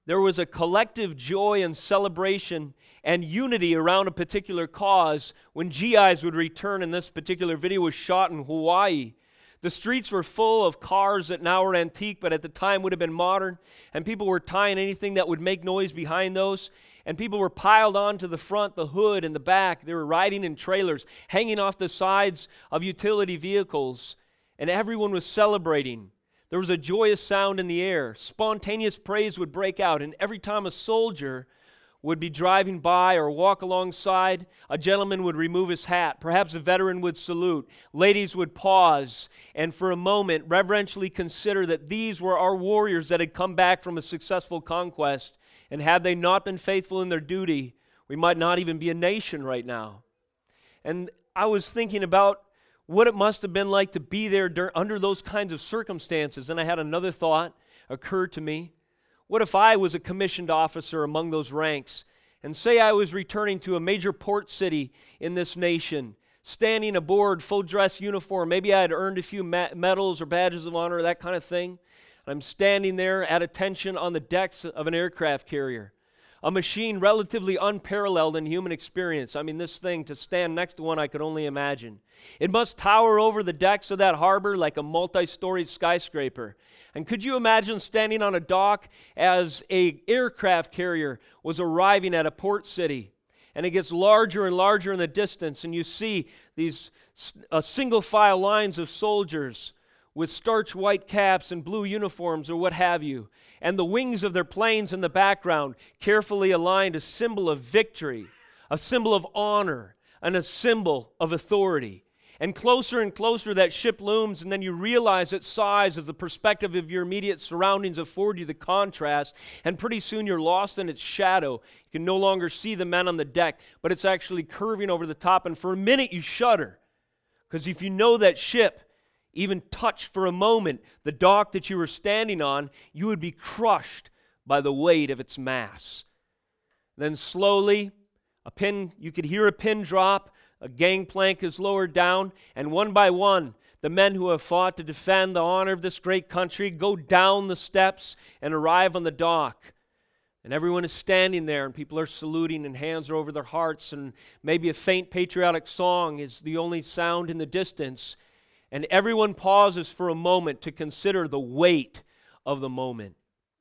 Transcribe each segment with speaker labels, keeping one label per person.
Speaker 1: there was a collective joy and celebration and unity around a particular cause when GIs would return, and this particular video was shot in Hawaii. The streets were full of cars that now are antique, but at the time would have been modern, and people were tying anything that would make noise behind those, and people were piled onto the front, the hood, and the back. They were riding in trailers, hanging off the sides of utility vehicles, and everyone was celebrating. There was a joyous sound in the air. Spontaneous praise would break out, and every time a soldier would be driving by or walk alongside, a gentleman would remove his hat. Perhaps a veteran would salute. Ladies would pause and for a moment reverentially consider that these were our warriors that had come back from a successful conquest. And had they not been faithful in their duty, we might not even be a nation right now. And I was thinking about what it must have been like to be there under those kinds of circumstances. And I had another thought occur to me. What if I was a commissioned officer among those ranks, and say I was returning to a major port city in this nation, standing aboard full dress uniform, maybe I had earned a few medals or badges of honor, that kind of thing. I'm standing there at attention on the decks of an aircraft carrier, a machine relatively unparalleled in human experience. I mean, this thing, to stand next to one, I could only imagine. It must tower over the decks of that harbor like a multi-storied skyscraper. And could you imagine standing on a dock as an aircraft carrier was arriving at a port city? And it gets larger and larger in the distance, and you see these single file lines of soldiers with starch white caps and blue uniforms or what have you, and the wings of their planes in the background carefully aligned, a symbol of victory, a symbol of honor, and a symbol of authority. And closer that ship looms, and then you realize its size as the perspective of your immediate surroundings afford you the contrast, and pretty soon you're lost in its shadow. You can no longer see the men on the deck, but it's actually curving over the top, and for a minute you shudder, because if you know that ship even touched for a moment the dock that you were standing on, you would be crushed by the weight of its mass. Then slowly, you could hear a pin drop, a gangplank is lowered down, and one by one, the men who have fought to defend the honor of this great country go down the steps and arrive on the dock. And everyone is standing there, and people are saluting, and hands are over their hearts, and maybe a faint patriotic song is the only sound in the distance. And everyone pauses for a moment to consider the weight of the moment.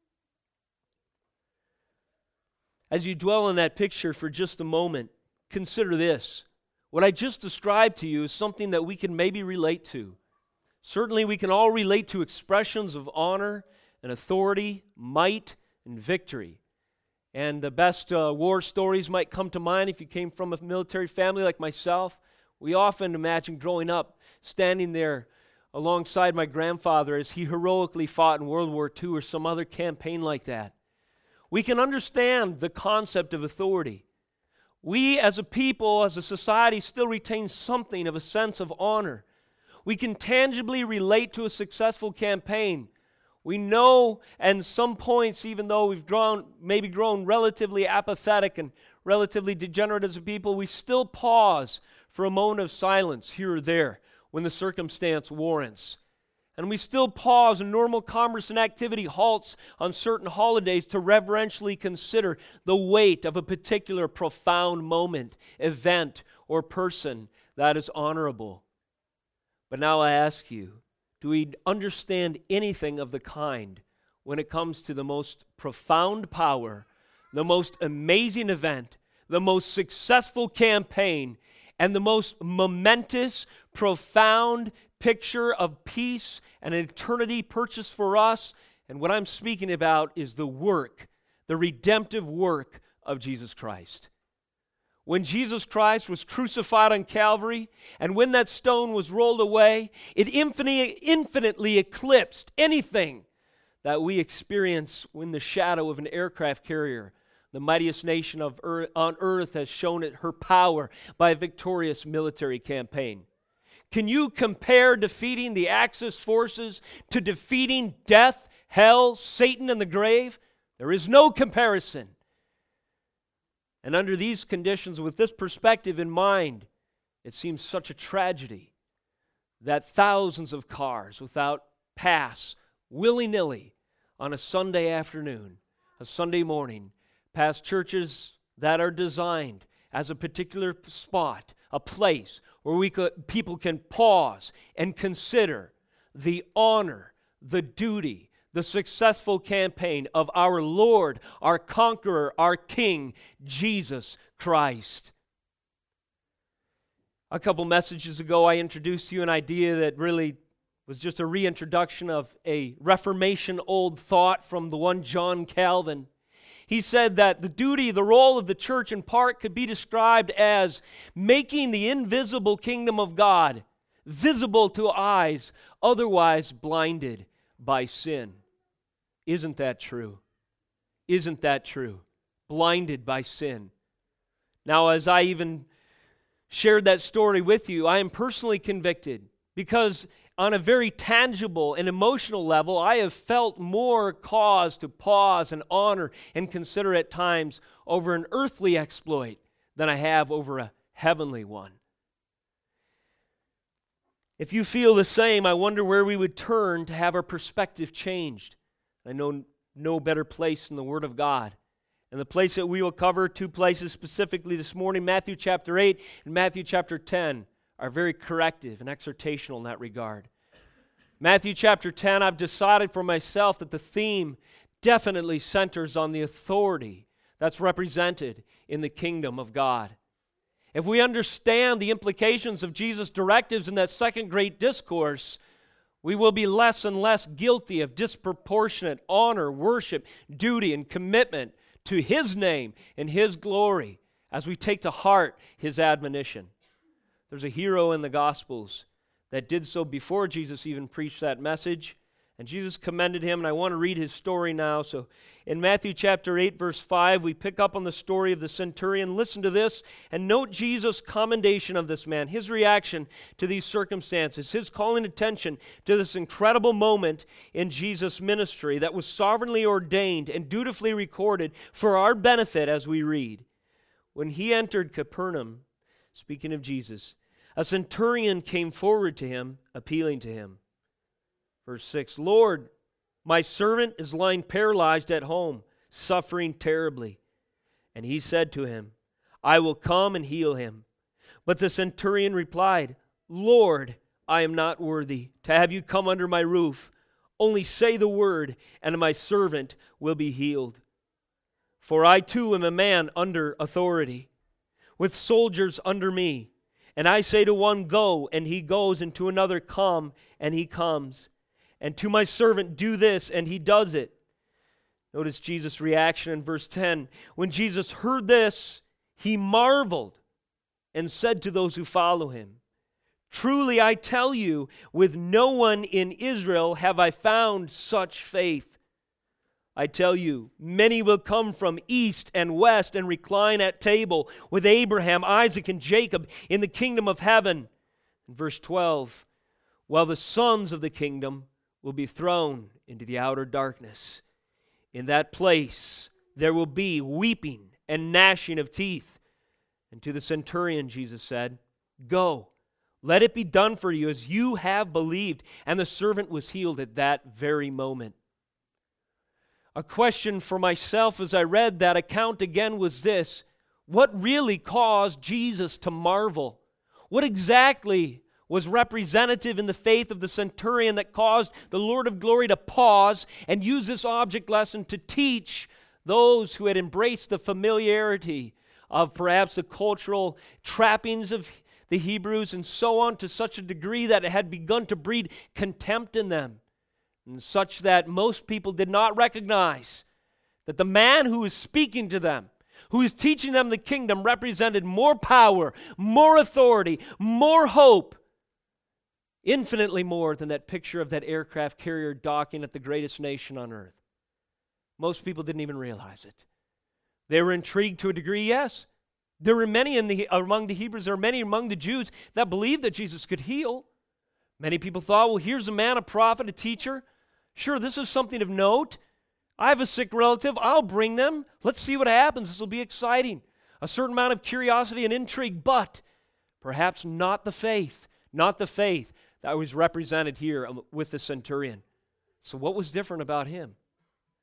Speaker 1: As you dwell on that picture for just a moment, consider this. What I just described to you is something that we can maybe relate to. Certainly we can all relate to expressions of honor and authority, might and victory. And the best war stories might come to mind if you came from a military family like myself. We often imagine growing up, standing there alongside my grandfather as he heroically fought in World War II or some other campaign like that. We can understand the concept of authority. We as a people, as a society, still retain something of a sense of honor. We can tangibly relate to a successful campaign. We know at some points, even though we've grown relatively apathetic and relatively degenerate as a people, we still pause for a moment of silence here or there when the circumstance warrants. And we still pause, and normal commerce and activity halts on certain holidays to reverentially consider the weight of a particular profound moment, event, or person that is honorable. But now I ask you, do we understand anything of the kind when it comes to the most profound power, the most amazing event, the most successful campaign, and the most momentous, profound picture of peace and eternity purchased for us? And what I'm speaking about is the work, the redemptive work of Jesus Christ. When Jesus Christ was crucified on Calvary, and when that stone was rolled away, it infinitely eclipsed anything that we experience when the shadow of an aircraft carrier, the mightiest nation on earth, has shown it her power by a victorious military campaign. Can you compare defeating the Axis forces to defeating death, hell, Satan, and the grave? There is no comparison. And under these conditions, with this perspective in mind, it seems such a tragedy that thousands of cars without pass, willy-nilly, on a Sunday afternoon, a Sunday morning, past churches that are designed as a particular spot, a place where people can pause and consider the honor, the duty, the successful campaign of our Lord, our conqueror, our King, Jesus Christ. A couple messages ago, I introduced you an idea that really was just a reintroduction of a Reformation old thought from the one John Calvin. He said that the duty, the role of the church in part could be described as making the invisible kingdom of God visible to eyes otherwise blinded by sin. Isn't that true? Isn't that true? Blinded by sin. Now, as I even shared that story with you, I am personally convicted because on a very tangible and emotional level, I have felt more cause to pause and honor and consider at times over an earthly exploit than I have over a heavenly one. If you feel the same, I wonder where we would turn to have our perspective changed. I know no better place than the Word of God. And the place that we will cover, two places specifically this morning, Matthew chapter 8 and Matthew chapter 10, are very corrective and exhortational in that regard. Matthew chapter 10, I've decided for myself that the theme definitely centers on the authority that's represented in the kingdom of God. If we understand the implications of Jesus' directives in that second great discourse, we will be less and less guilty of disproportionate honor, worship, duty, and commitment to His name and His glory as we take to heart His admonition. There's a hero in the Gospels that did so before Jesus even preached that message, and Jesus commended him, and I want to read his story now. So in Matthew chapter 8, verse 5, we pick up on the story of the centurion. Listen to this, and note Jesus' commendation of this man, his reaction to these circumstances, his calling attention to this incredible moment in Jesus' ministry that was sovereignly ordained and dutifully recorded for our benefit as we read. When he entered Capernaum, speaking of Jesus, a centurion came forward to him, appealing to him. Verse 6, Lord, my servant is lying paralyzed at home, suffering terribly. And he said to him, I will come and heal him. But the centurion replied, Lord, I am not worthy to have you come under my roof. Only say the word, and my servant will be healed. For I too am a man under authority, with soldiers under me. And I say to one, go, and he goes, and to another, come, and he comes. And to my servant, do this, and he does it. Notice Jesus' reaction in verse 10. When Jesus heard this, he marveled and said to those who follow him, Truly I tell you, with no one in Israel have I found such faith. I tell you, many will come from east and west and recline at table with Abraham, Isaac, and Jacob in the kingdom of heaven. In verse 12, while the sons of the kingdom will be thrown into the outer darkness. In that place there will be weeping and gnashing of teeth. And to the centurion Jesus said, Go, let it be done for you as you have believed. And the servant was healed at that very moment. A question for myself as I read that account again was this: what really caused Jesus to marvel? What exactly was representative in the faith of the centurion that caused the Lord of glory to pause and use this object lesson to teach those who had embraced the familiarity of perhaps the cultural trappings of the Hebrews and so on to such a degree that it had begun to breed contempt in them, and such that most people did not recognize that the man who was speaking to them, who was teaching them the kingdom, represented more power, more authority, more hope, infinitely more than that picture of that aircraft carrier docking at the greatest nation on earth. Most people didn't even realize it. They were intrigued to a degree, yes. There were many among the Hebrews, there were many among the Jews that believed that Jesus could heal. Many people thought, well, here's a man, a prophet, a teacher. Sure, this is something of note. I have a sick relative. I'll bring them. Let's see what happens. This will be exciting. A certain amount of curiosity and intrigue, but perhaps not the faith that was represented here with the centurion. So what was different about him?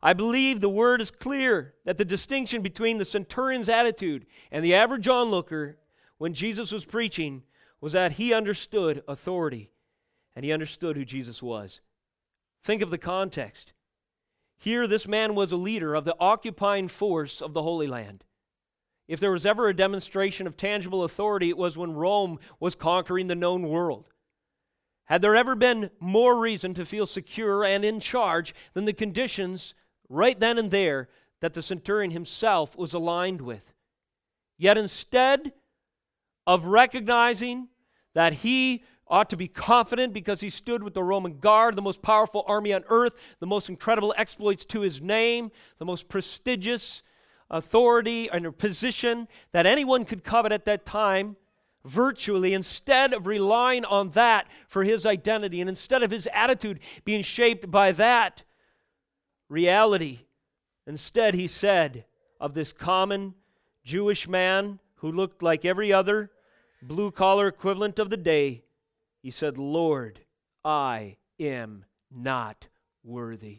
Speaker 1: I believe the word is clear that the distinction between the centurion's attitude and the average onlooker when Jesus was preaching was that he understood authority and he understood who Jesus was. Think of the context. Here, this man was a leader of the occupying force of the Holy Land. If there was ever a demonstration of tangible authority, it was when Rome was conquering the known world. Had there ever been more reason to feel secure and in charge than the conditions right then and there that the centurion himself was aligned with? Yet instead of recognizing that he ought to be confident because he stood with the Roman guard, the most powerful army on earth, the most incredible exploits to his name, the most prestigious authority and position that anyone could covet at that time, virtually, instead of relying on that for his identity and instead of his attitude being shaped by that reality, instead he said of this common Jewish man who looked like every other blue-collar equivalent of the day, he said, "Lord, I am not worthy."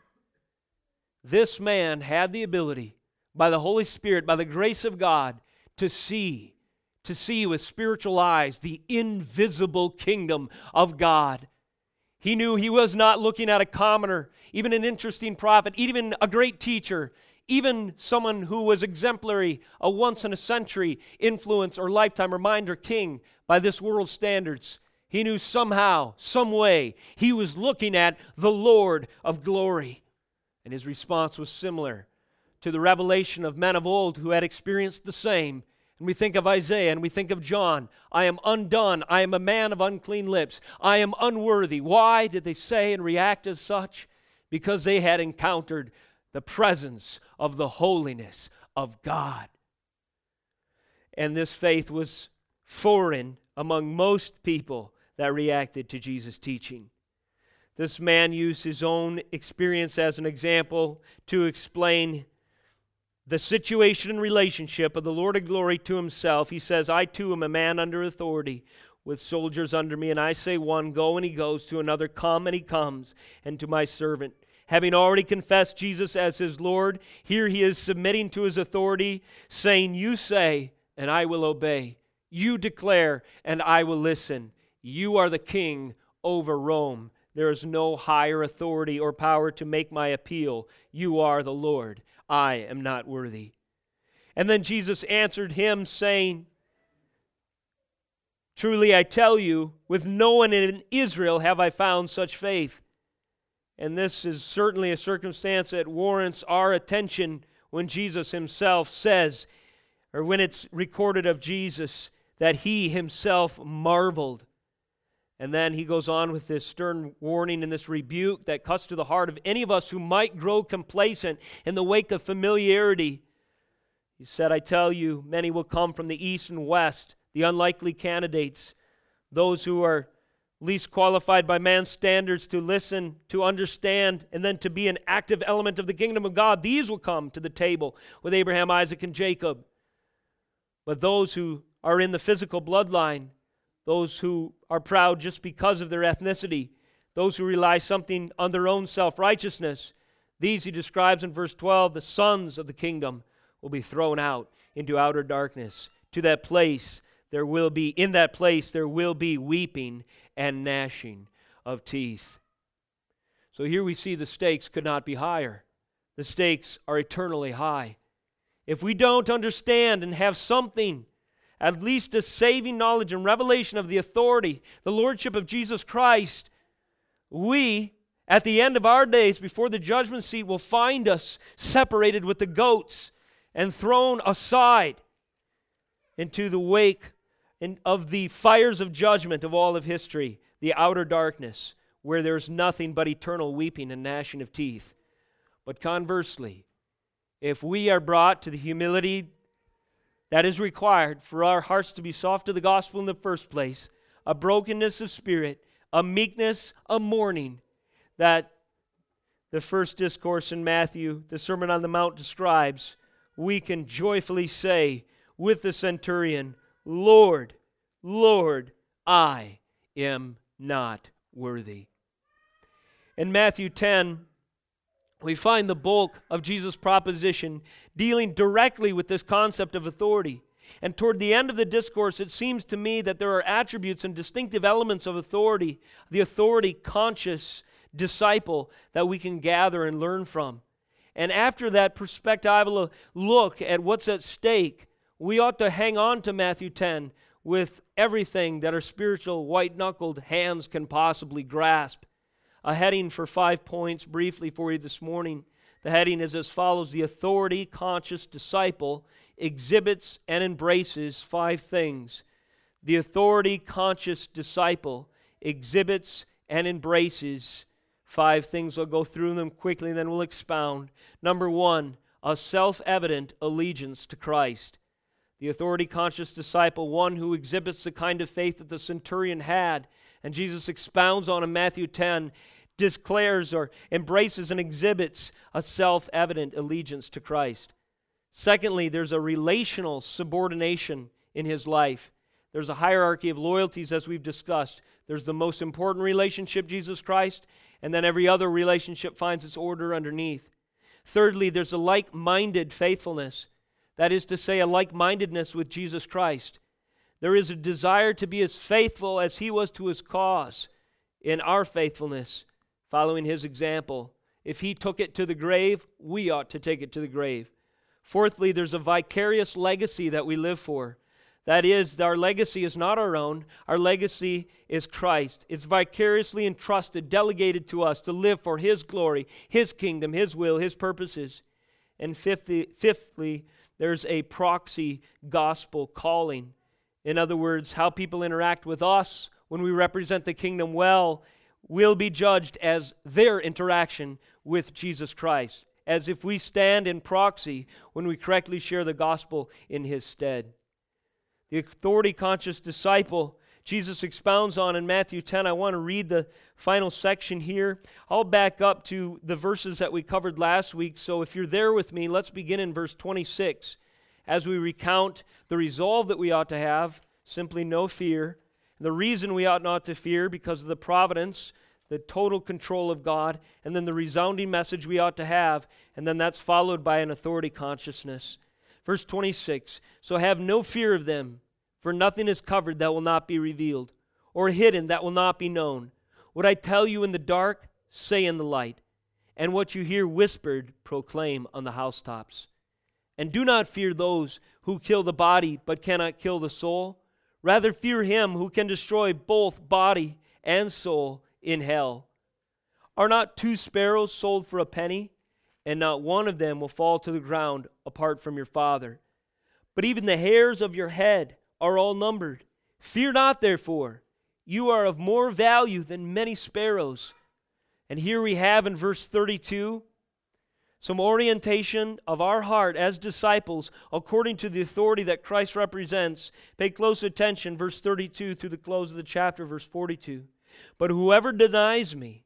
Speaker 1: This man had the ability, by the Holy Spirit, by the grace of God, to see with spiritual eyes the invisible kingdom of God. He knew he was not looking at a commoner, even an interesting prophet, even a great teacher, even someone who was exemplary, a once-in-a-century influence or lifetime reminder king by this world's standards. He knew somehow, some way, he was looking at the Lord of glory. And his response was similar to the revelation of men of old who had experienced the same. And we think of Isaiah and we think of John. I am undone. I am a man of unclean lips. I am unworthy. Why did they say and react as such? Because they had encountered the presence of the holiness of God. And this faith was foreign among most people that reacted to Jesus' teaching. This man used his own experience as an example to explain the situation and relationship of the Lord of glory to himself. He says, "I too am a man under authority, with soldiers under me, and I say one, go, and he goes, to another, come, and he comes, and to my servant." Having already confessed Jesus as his Lord, here he is submitting to his authority, saying, "You say, and I will obey. You declare, and I will listen. You are the king over Rome. There is no higher authority or power to make my appeal. You are the Lord. I am not worthy." And then Jesus answered him, saying, "Truly I tell you, with no one in Israel have I found such faith." And this is certainly a circumstance that warrants our attention when Jesus himself says, or when it's recorded of Jesus, that he himself marveled. And then he goes on with this stern warning and this rebuke that cuts to the heart of any of us who might grow complacent in the wake of familiarity. He said, "I tell you, many will come from the east and west, the unlikely candidates, those who are least qualified by man's standards to listen, to understand, and then to be an active element of the kingdom of God. These will come to the table with Abraham, Isaac, and Jacob. But those who are in the physical bloodline, those who are proud just because of their ethnicity, those who rely something on their own self-righteousness, these he describes in verse 12, the sons of the kingdom will be thrown out into outer darkness. In that place there will be weeping and gnashing of teeth." So here we see the stakes could not be higher. The stakes are eternally high. If we don't understand and have something, at least a saving knowledge and revelation of the authority, the lordship of Jesus Christ, we, at the end of our days, before the judgment seat, will find us separated with the goats and thrown aside into the wake of the fires of judgment of all of history, the outer darkness, where there's nothing but eternal weeping and gnashing of teeth. But conversely, if we are brought to the humility that is required for our hearts to be soft to the gospel in the first place, a brokenness of spirit, a meekness, a mourning, that the first discourse in Matthew, the Sermon on the Mount, describes, we can joyfully say with the centurion, "Lord, Lord, I am not worthy." In Matthew 10, we find the bulk of Jesus' proposition dealing directly with this concept of authority. And toward the end of the discourse, it seems to me that there are attributes and distinctive elements of authority, the authority-conscious disciple that we can gather and learn from. And after that perspectival look at what's at stake, we ought to hang on to Matthew 10 with everything that our spiritual white-knuckled hands can possibly grasp. A heading for 5 points briefly for you this morning. The heading is as follows: the authority-conscious disciple exhibits and embraces 5 things. The authority-conscious disciple exhibits and embraces 5 things. I'll go through them quickly and then we'll expound. Number 1, a self-evident allegiance to Christ. The authority-conscious disciple, one who exhibits the kind of faith that the centurion had, and Jesus expounds on in Matthew 10, declares or embraces and exhibits a self-evident allegiance to Christ. Secondly, there's a relational subordination in his life. There's a hierarchy of loyalties, as we've discussed. There's the most important relationship, Jesus Christ, and then every other relationship finds its order underneath. Thirdly, there's a like-minded faithfulness. That is to say, a like-mindedness with Jesus Christ. There is a desire to be as faithful as he was to his cause in our faithfulness, following his example. If he took it to the grave, we ought to take it to the grave. Fourthly, there's a vicarious legacy that we live for. That is, our legacy is not our own. Our legacy is Christ. It's vicariously entrusted, delegated to us to live for his glory, his kingdom, his will, his purposes. And fifthly, there's a proxy gospel calling. In other words, how people interact with us when we represent the kingdom well will be judged as their interaction with Jesus Christ, as if we stand in proxy when we correctly share the gospel in his stead. The authority-conscious disciple Jesus expounds on in Matthew 10. I want to read the final section here. I'll back up to the verses that we covered last week, so if you're there with me, let's begin in verse 26 as we recount the resolve that we ought to have, simply no fear. The reason we ought not to fear, because of the providence, the total control of God, and then the resounding message we ought to have, and then that's followed by an authority consciousness. Verse 26, so have no fear of them, for nothing is covered that will not be revealed, or hidden that will not be known. What I tell you in the dark, say in the light, and what you hear whispered, proclaim on the housetops. And do not fear those who kill the body, but cannot kill the soul. Rather fear him who can destroy both body and soul in hell. Are not 2 sparrows sold for a penny? And not one of them will fall to the ground apart from your Father. But even the hairs of your head are all numbered. Fear not, therefore. You are of more value than many sparrows. And here we have in verse 32 some orientation of our heart as disciples according to the authority that Christ represents. Pay close attention, verse 32 through the close of the chapter, verse 42. But whoever denies me,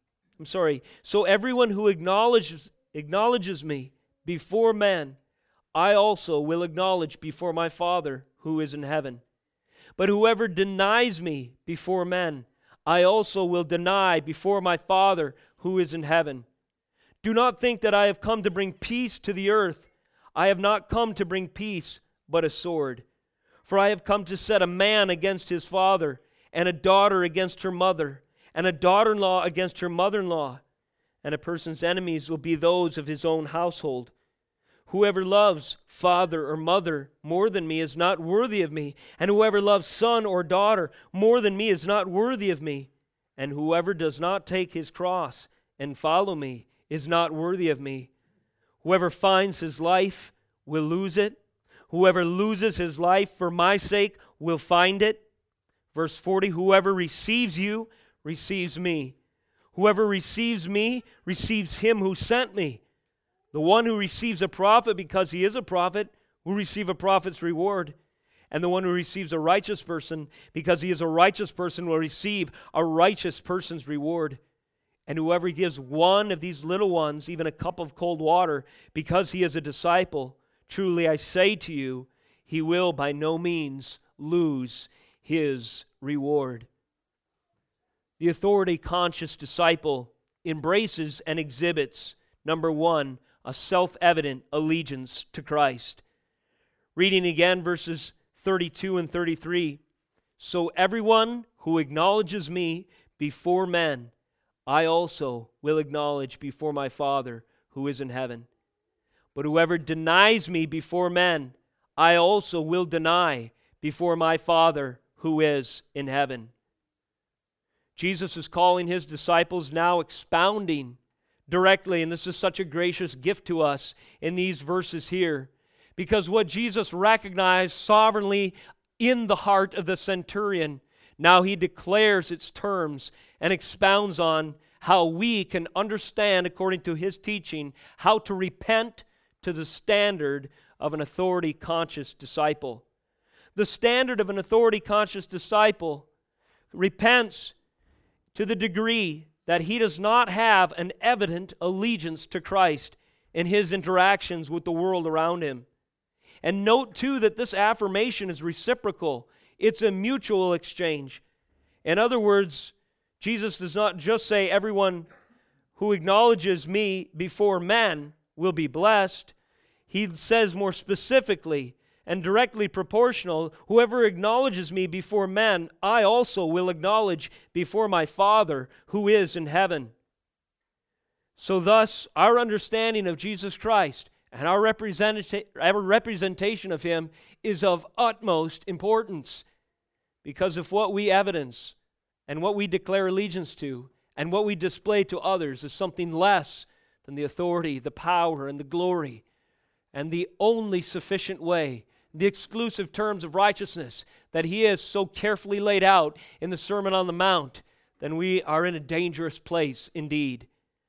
Speaker 1: so everyone who acknowledges me before men, I also will acknowledge before my Father who is in heaven. But whoever denies me before men, I also will deny before my Father who is in heaven. Do not think that I have come to bring peace to the earth. I have not come to bring peace, but a sword. For I have come to set a man against his father, and a daughter against her mother, and a daughter-in-law against her mother-in-law. And a person's enemies will be those of his own household. Whoever loves father or mother more than me is not worthy of me, and whoever loves son or daughter more than me is not worthy of me. And whoever does not take his cross and follow me is not worthy of me. Whoever finds his life will lose it. Whoever loses his life for my sake will find it. Verse 40, whoever receives you receives me. Whoever receives me receives him who sent me. The one who receives a prophet because he is a prophet will receive a prophet's reward. And the one who receives a righteous person because he is a righteous person will receive a righteous person's reward. And whoever gives one of these little ones even a cup of cold water because he is a disciple, truly I say to you, he will by no means lose his reward. The authority-conscious disciple embraces and exhibits Number one, a self-evident allegiance to Christ. Reading again verses 32 and 33. So everyone who acknowledges me before men, I also will acknowledge before my Father who is in heaven. But whoever denies me before men, I also will deny before my Father who is in heaven. Jesus is calling his disciples now, expounding directly, and this is such a gracious gift to us in these verses here, because what Jesus recognized sovereignly in the heart of the centurion, now he declares its terms and expounds on how we can understand, according to his teaching, how to repent to the standard of an authority-conscious disciple. The standard of an authority-conscious disciple repents to the degree that he does not have an evident allegiance to Christ in his interactions with the world around him. And note, too, that this affirmation is reciprocal. It's a mutual exchange. In other words, Jesus does not just say, everyone who acknowledges me before men will be blessed. He says more specifically and directly proportional, whoever acknowledges me before men, I also will acknowledge before my Father who is in heaven. So thus, our understanding of Jesus Christ and our representation of him is of utmost importance, because of what we evidence and what we declare allegiance to and what we display to others is something less than the authority, the power, and the glory, and the only sufficient way, the exclusive terms of righteousness that he has so carefully laid out in the Sermon on the Mount, then we are in a dangerous place indeed.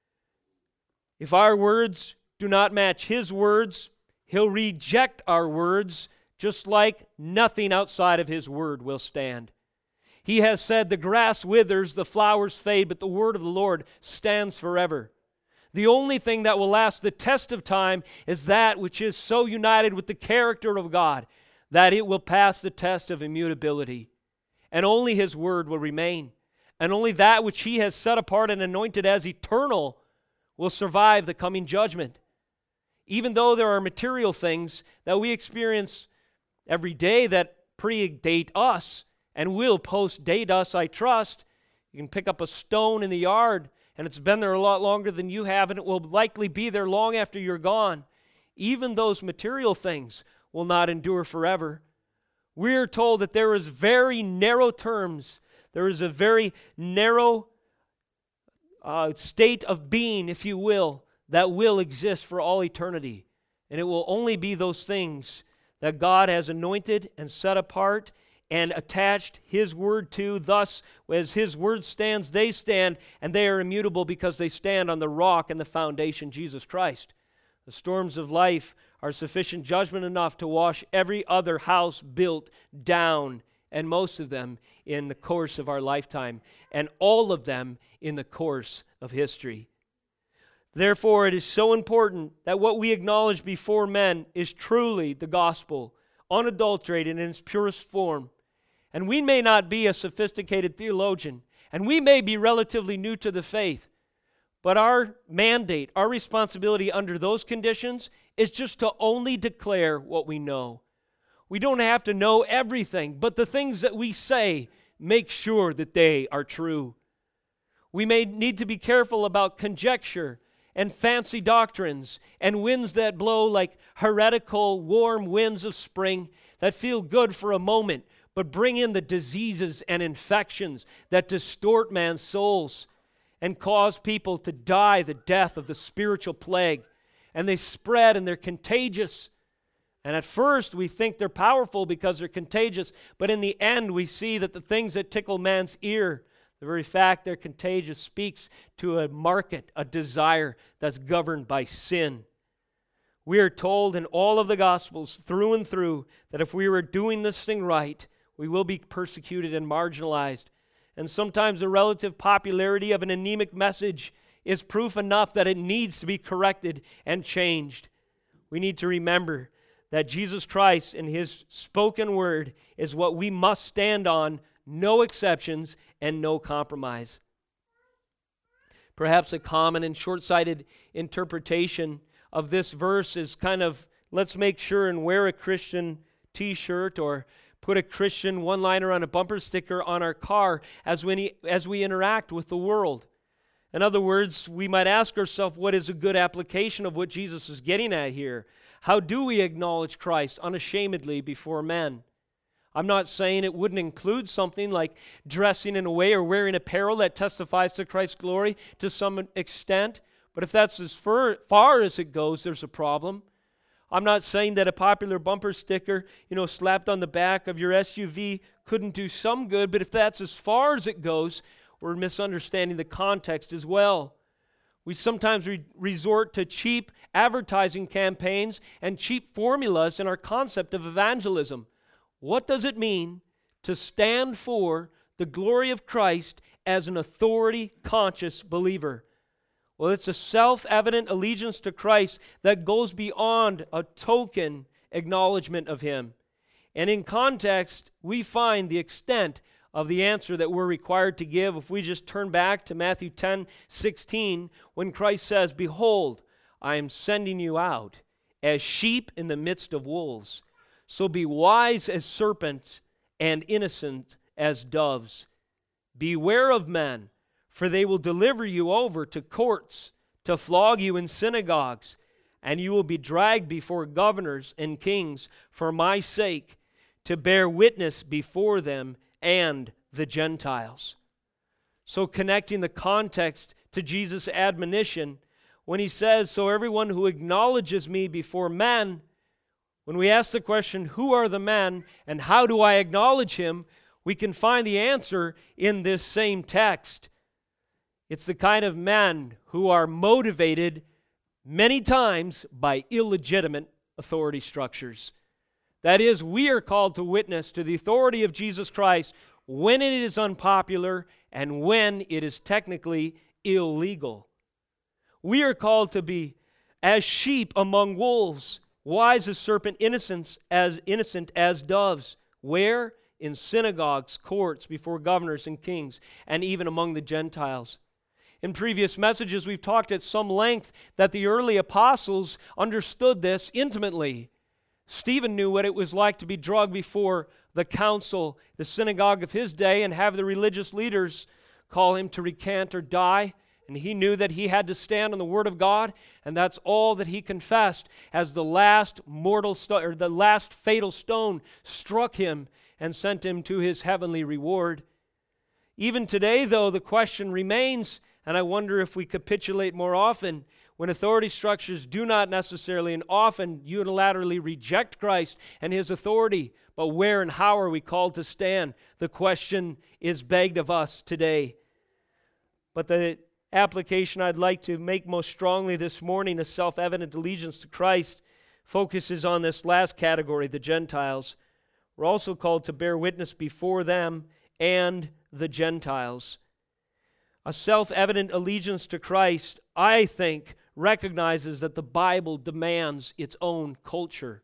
Speaker 1: If our words do not match his words, he'll reject our words, just like nothing outside of his word will stand. He has said, the grass withers, the flowers fade, but the word of the Lord stands forever. The only thing that will last the test of time is that which is so united with the character of God that it will pass the test of immutability. And only his word will remain. And only that which he has set apart and anointed as eternal will survive the coming judgment. Even though there are material things that we experience every day that predate us and will post-date us, I trust. You can pick up a stone in the yard and it's been there a lot longer than you have, and it will likely be there long after you're gone. Even those material things will not endure forever. We're told that there is very narrow terms. There is a very narrow state of being, if you will, that will exist for all eternity. And it will only be those things that God has anointed and set apart and attached his word to. Thus, as his word stands, they stand, and they are immutable because they stand on the rock and the foundation, Jesus Christ. The storms of life are sufficient judgment enough to wash every other house built down, and most of them in the course of our lifetime, and all of them in the course of history. Therefore, it is so important that what we acknowledge before men is truly the gospel, unadulterated in its purest form. And we may not be a sophisticated theologian, and we may be relatively new to the faith, but our mandate, our responsibility under those conditions is just to only declare what we know. We don't have to know everything, but the things that we say, make sure that they are true. We may need to be careful about conjecture and fancy doctrines and winds that blow like heretical, warm winds of spring that feel good for a moment, but bring in the diseases and infections that distort man's souls and cause people to die the death of the spiritual plague. And they spread and they're contagious. And at first we think they're powerful because they're contagious, but in the end we see that the things that tickle man's ear, the very fact they're contagious, speaks to a market, a desire that's governed by sin. We are told in all of the Gospels, through and through, that if we were doing this thing right, we will be persecuted and marginalized. And sometimes the relative popularity of an anemic message is proof enough that it needs to be corrected and changed. We need to remember that Jesus Christ and his spoken word is what we must stand on, no exceptions and no compromise. Perhaps a common and short-sighted interpretation of this verse is kind of, let's make sure and wear a Christian t-shirt or put a Christian one-liner on a bumper sticker on our car as we interact with the world. In other words, we might ask ourselves, what is a good application of what Jesus is getting at here? How do we acknowledge Christ unashamedly before men? I'm not saying it wouldn't include something like dressing in a way or wearing apparel that testifies to Christ's glory to some extent, but if that's as far as it goes, there's a problem. I'm not saying that a popular bumper sticker, slapped on the back of your SUV couldn't do some good, but if that's as far as it goes, we're misunderstanding the context as well. We sometimes resort to cheap advertising campaigns and cheap formulas in our concept of evangelism. What does it mean to stand for the glory of Christ as an authority-conscious believer? Well, it's a self-evident allegiance to Christ that goes beyond a token acknowledgement of Him. And in context, we find the extent of the answer that we're required to give if we just turn back to Matthew 10:16, when Christ says, "Behold, I am sending you out as sheep in the midst of wolves. So be wise as serpents and innocent as doves. Beware of men, for they will deliver you over to courts, to flog you in synagogues, and you will be dragged before governors and kings for my sake, to bear witness before them and the Gentiles." So connecting the context to Jesus' admonition, when He says, "So everyone who acknowledges me before men," when we ask the question, who are the men and how do I acknowledge Him, we can find the answer in this same text. It's the kind of men who are motivated many times by illegitimate authority structures. That is, we are called to witness to the authority of Jesus Christ when it is unpopular and when it is technically illegal. We are called to be as sheep among wolves, wise as serpent, innocent as doves. Where? In synagogues, courts, before governors and kings, and even among the Gentiles. In previous messages, we've talked at some length that the early apostles understood this intimately. Stephen knew what it was like to be dragged before the council, the synagogue of his day, and have the religious leaders call him to recant or die. And he knew that he had to stand on the Word of God, and that's all that he confessed as the last fatal stone struck him and sent him to his heavenly reward. Even today, though, the question remains, and I wonder if we capitulate more often, when authority structures do not necessarily and often unilaterally reject Christ and His authority, but where and how are we called to stand? The question is begged of us today. But the application I'd like to make most strongly this morning, a self-evident allegiance to Christ, focuses on this last category, the Gentiles. We're also called to bear witness before them and the Gentiles. A self-evident allegiance to Christ, I think, recognizes that the Bible demands its own culture.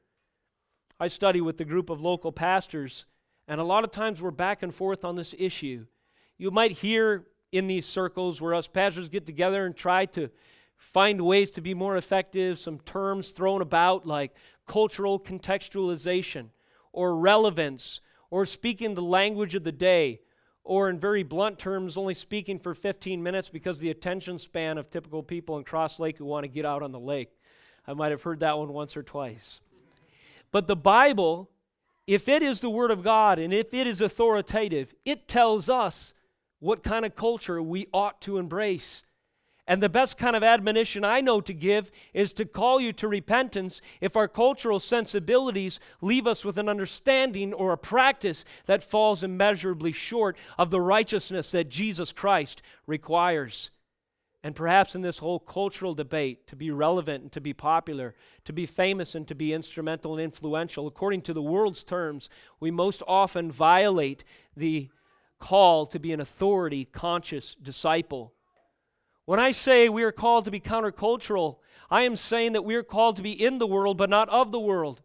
Speaker 1: I study with a group of local pastors, and a lot of times we're back and forth on this issue. You might hear in these circles where us pastors get together and try to find ways to be more effective, some terms thrown about like cultural contextualization or relevance or speaking the language of the day, or in very blunt terms, only speaking for 15 minutes because the attention span of typical people in Cross Lake who want to get out on the lake. I might have heard that one once or twice. But the Bible, if it is the Word of God and if it is authoritative, it tells us what kind of culture we ought to embrace. And the best kind of admonition I know to give is to call you to repentance if our cultural sensibilities leave us with an understanding or a practice that falls immeasurably short of the righteousness that Jesus Christ requires. And perhaps in this whole cultural debate, to be relevant and to be popular, to be famous and to be instrumental and influential, according to the world's terms, we most often violate the call to be an authority-conscious disciple. When I say we are called to be countercultural, I am saying that we are called to be in the world but not of the world.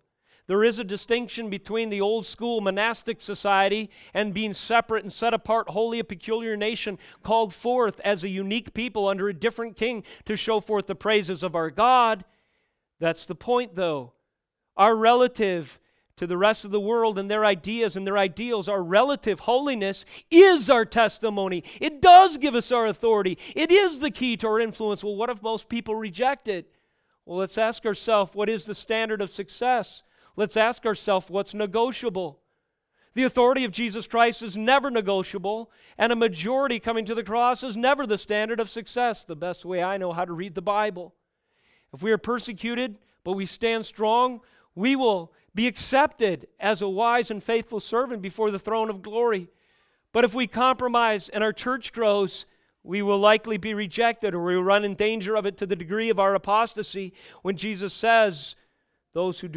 Speaker 1: There is a distinction between the old school monastic society and being separate and set apart, wholly a peculiar nation, called forth as a unique people under a different king to show forth the praises of our God. That's the point, though. Our relative to the rest of the world and their ideas and their ideals, our relative holiness is our testimony. It does give us our authority. It is the key to our influence. Well, what if most people reject it? Well, let's ask ourselves, what is the standard of success? Let's ask ourselves, what's negotiable? The authority of Jesus Christ is never negotiable, and a majority coming to the cross is never the standard of success, the best way I know how to read the Bible. If we are persecuted, but we stand strong, we will be accepted as a wise and faithful servant before the throne of glory. But if we compromise and our church grows, we will likely be rejected, or we will run in danger of it to the degree of our apostasy, when Jesus says, those who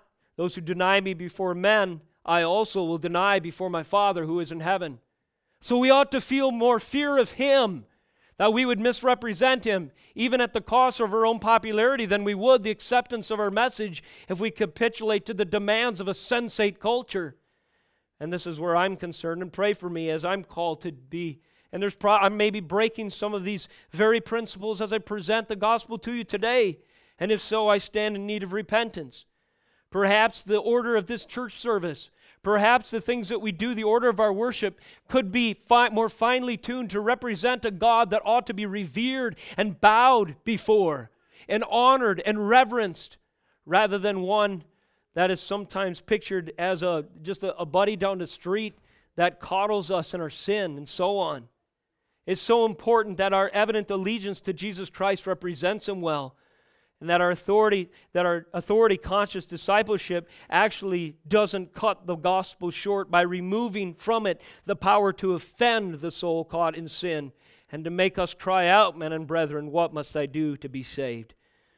Speaker 1: deny me before men, I also will deny before my Father who is in heaven. So we ought to feel more fear of Him, that we would misrepresent Him, even at the cost of our own popularity, than we would the acceptance of our message if we capitulate to the demands of a sensate culture. And this is where I'm concerned, and pray for me as I'm called to be. And I may be breaking some of these very principles as I present the gospel to you today. And if so, I stand in need of repentance. Perhaps the order of this church service, perhaps the things that we do, the order of our worship, could be more finely tuned to represent a God that ought to be revered and bowed before and honored and reverenced, rather than one that is sometimes pictured as just a buddy down the street that coddles us in our sin and so on. It's so important that our evident allegiance to Jesus Christ represents Him well, and that our authority-conscious discipleship actually doesn't cut the gospel short by removing from it the power to offend the soul caught in sin and to make us cry out, men and brethren, what must I do to be saved?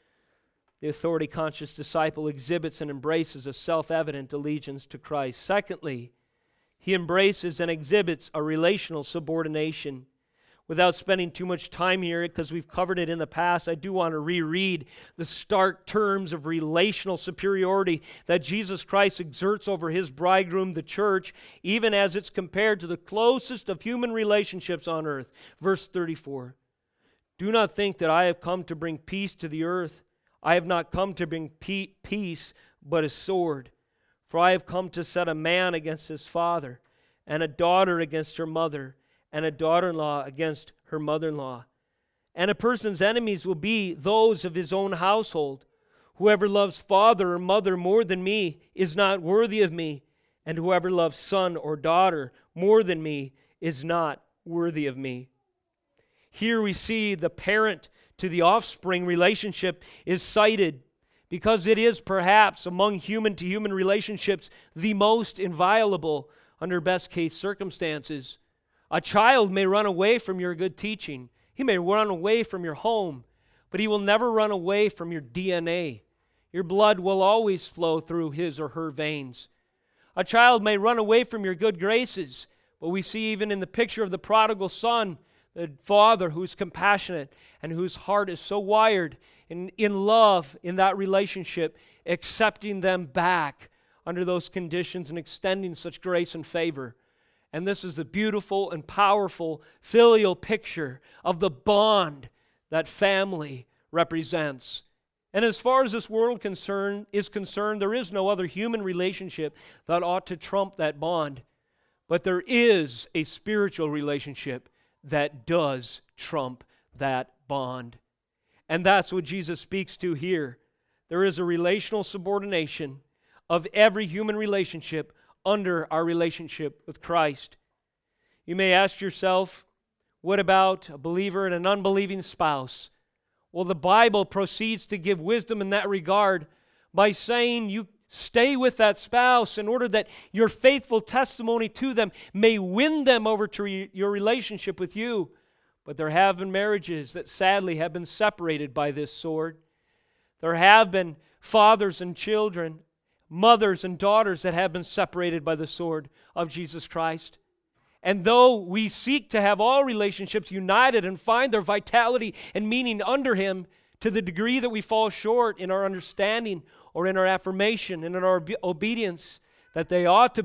Speaker 1: The authority-conscious disciple exhibits and embraces a self-evident allegiance to Christ. Secondly, he embraces and exhibits a relational subordination. Without spending too much time here, because we've covered it in the past, I do want to reread the stark terms of relational superiority that Jesus Christ exerts over His bridegroom, the church, even as it's compared to the closest of human relationships on earth. Verse 34, do not think that I have come to bring peace to the earth. I have not come to bring peace, but a sword. For I have come to set a man against his father, and a daughter against her mother, and a daughter-in-law against her mother-in-law. And a person's enemies will be those of his own household. Whoever loves father or mother more than me is not worthy of me, and whoever loves son or daughter more than me is not worthy of me. Here we see the parent to the offspring relationship is cited because it is perhaps among human-to-human relationships the most inviolable under best-case circumstances. A child may run away from your good teaching. He may run away from your home, but he will never run away from your DNA. Your blood will always flow through his or her veins. A child may run away from your good graces, but we see even in the picture of the prodigal son, the father who's compassionate and whose heart is so wired in love in that relationship, accepting them back under those conditions and extending such grace and favor. And this is the beautiful and powerful filial picture of the bond that family represents. And as far as this world is concerned, there is no other human relationship that ought to trump that bond. But there is a spiritual relationship that does trump that bond. And that's what Jesus speaks to here. There is a relational subordination of every human relationship under our relationship with Christ. You may ask yourself, what about a believer and an unbelieving spouse? Well, the Bible proceeds to give wisdom in that regard by saying you stay with that spouse in order that your faithful testimony to them may win them over to your relationship with you. But there have been marriages that sadly have been separated by this sword. There have been fathers and children, mothers and daughters that have been separated by the sword of Jesus Christ. And though we seek to have all relationships united and find their vitality and meaning under Him, to the degree that we fall short in our understanding or in our affirmation and in our obedience that they ought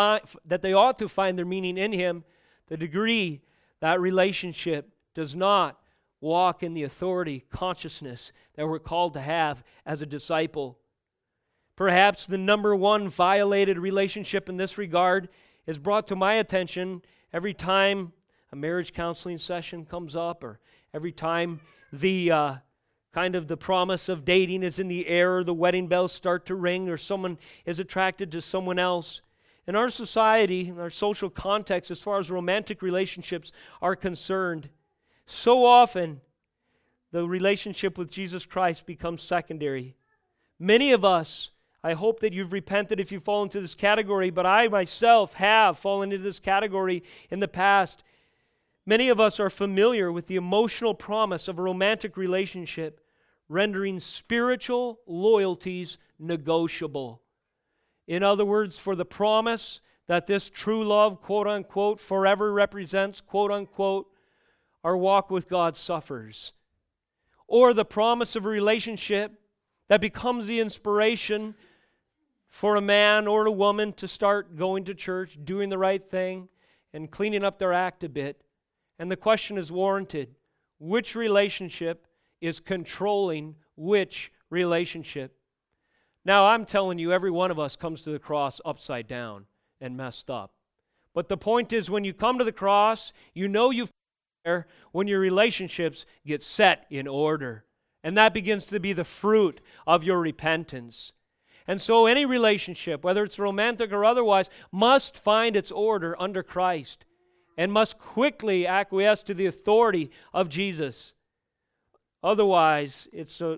Speaker 1: to find their meaning in Him, the degree that relationship does not walk in the authority consciousness that we're called to have as a disciple. Perhaps the number one violated relationship in this regard is brought to my attention every time a marriage counseling session comes up, or every time the promise of dating is in the air, or the wedding bells start to ring, or someone is attracted to someone else. In our society, in our social context, as far as romantic relationships are concerned, so often the relationship with Jesus Christ becomes secondary. Many of us, I hope that you've repented if you fall into this category, but I myself have fallen into this category in the past. Many of us are familiar with the emotional promise of a romantic relationship, rendering spiritual loyalties negotiable. In other words, for the promise that this true love, quote unquote, forever represents, quote unquote, our walk with God suffers. Or the promise of a relationship that becomes the inspiration for a man or a woman to start going to church, doing the right thing, and cleaning up their act a bit. And the question is warranted: which relationship is controlling which relationship? Now, I'm telling you, every one of us comes to the cross upside down and messed up. But the point is, when you come to the cross, you know you've there when your relationships get set in order. And that begins to be the fruit of your repentance. And so any relationship, whether it's romantic or otherwise, must find its order under Christ and must quickly acquiesce to the authority of Jesus. Otherwise, it's a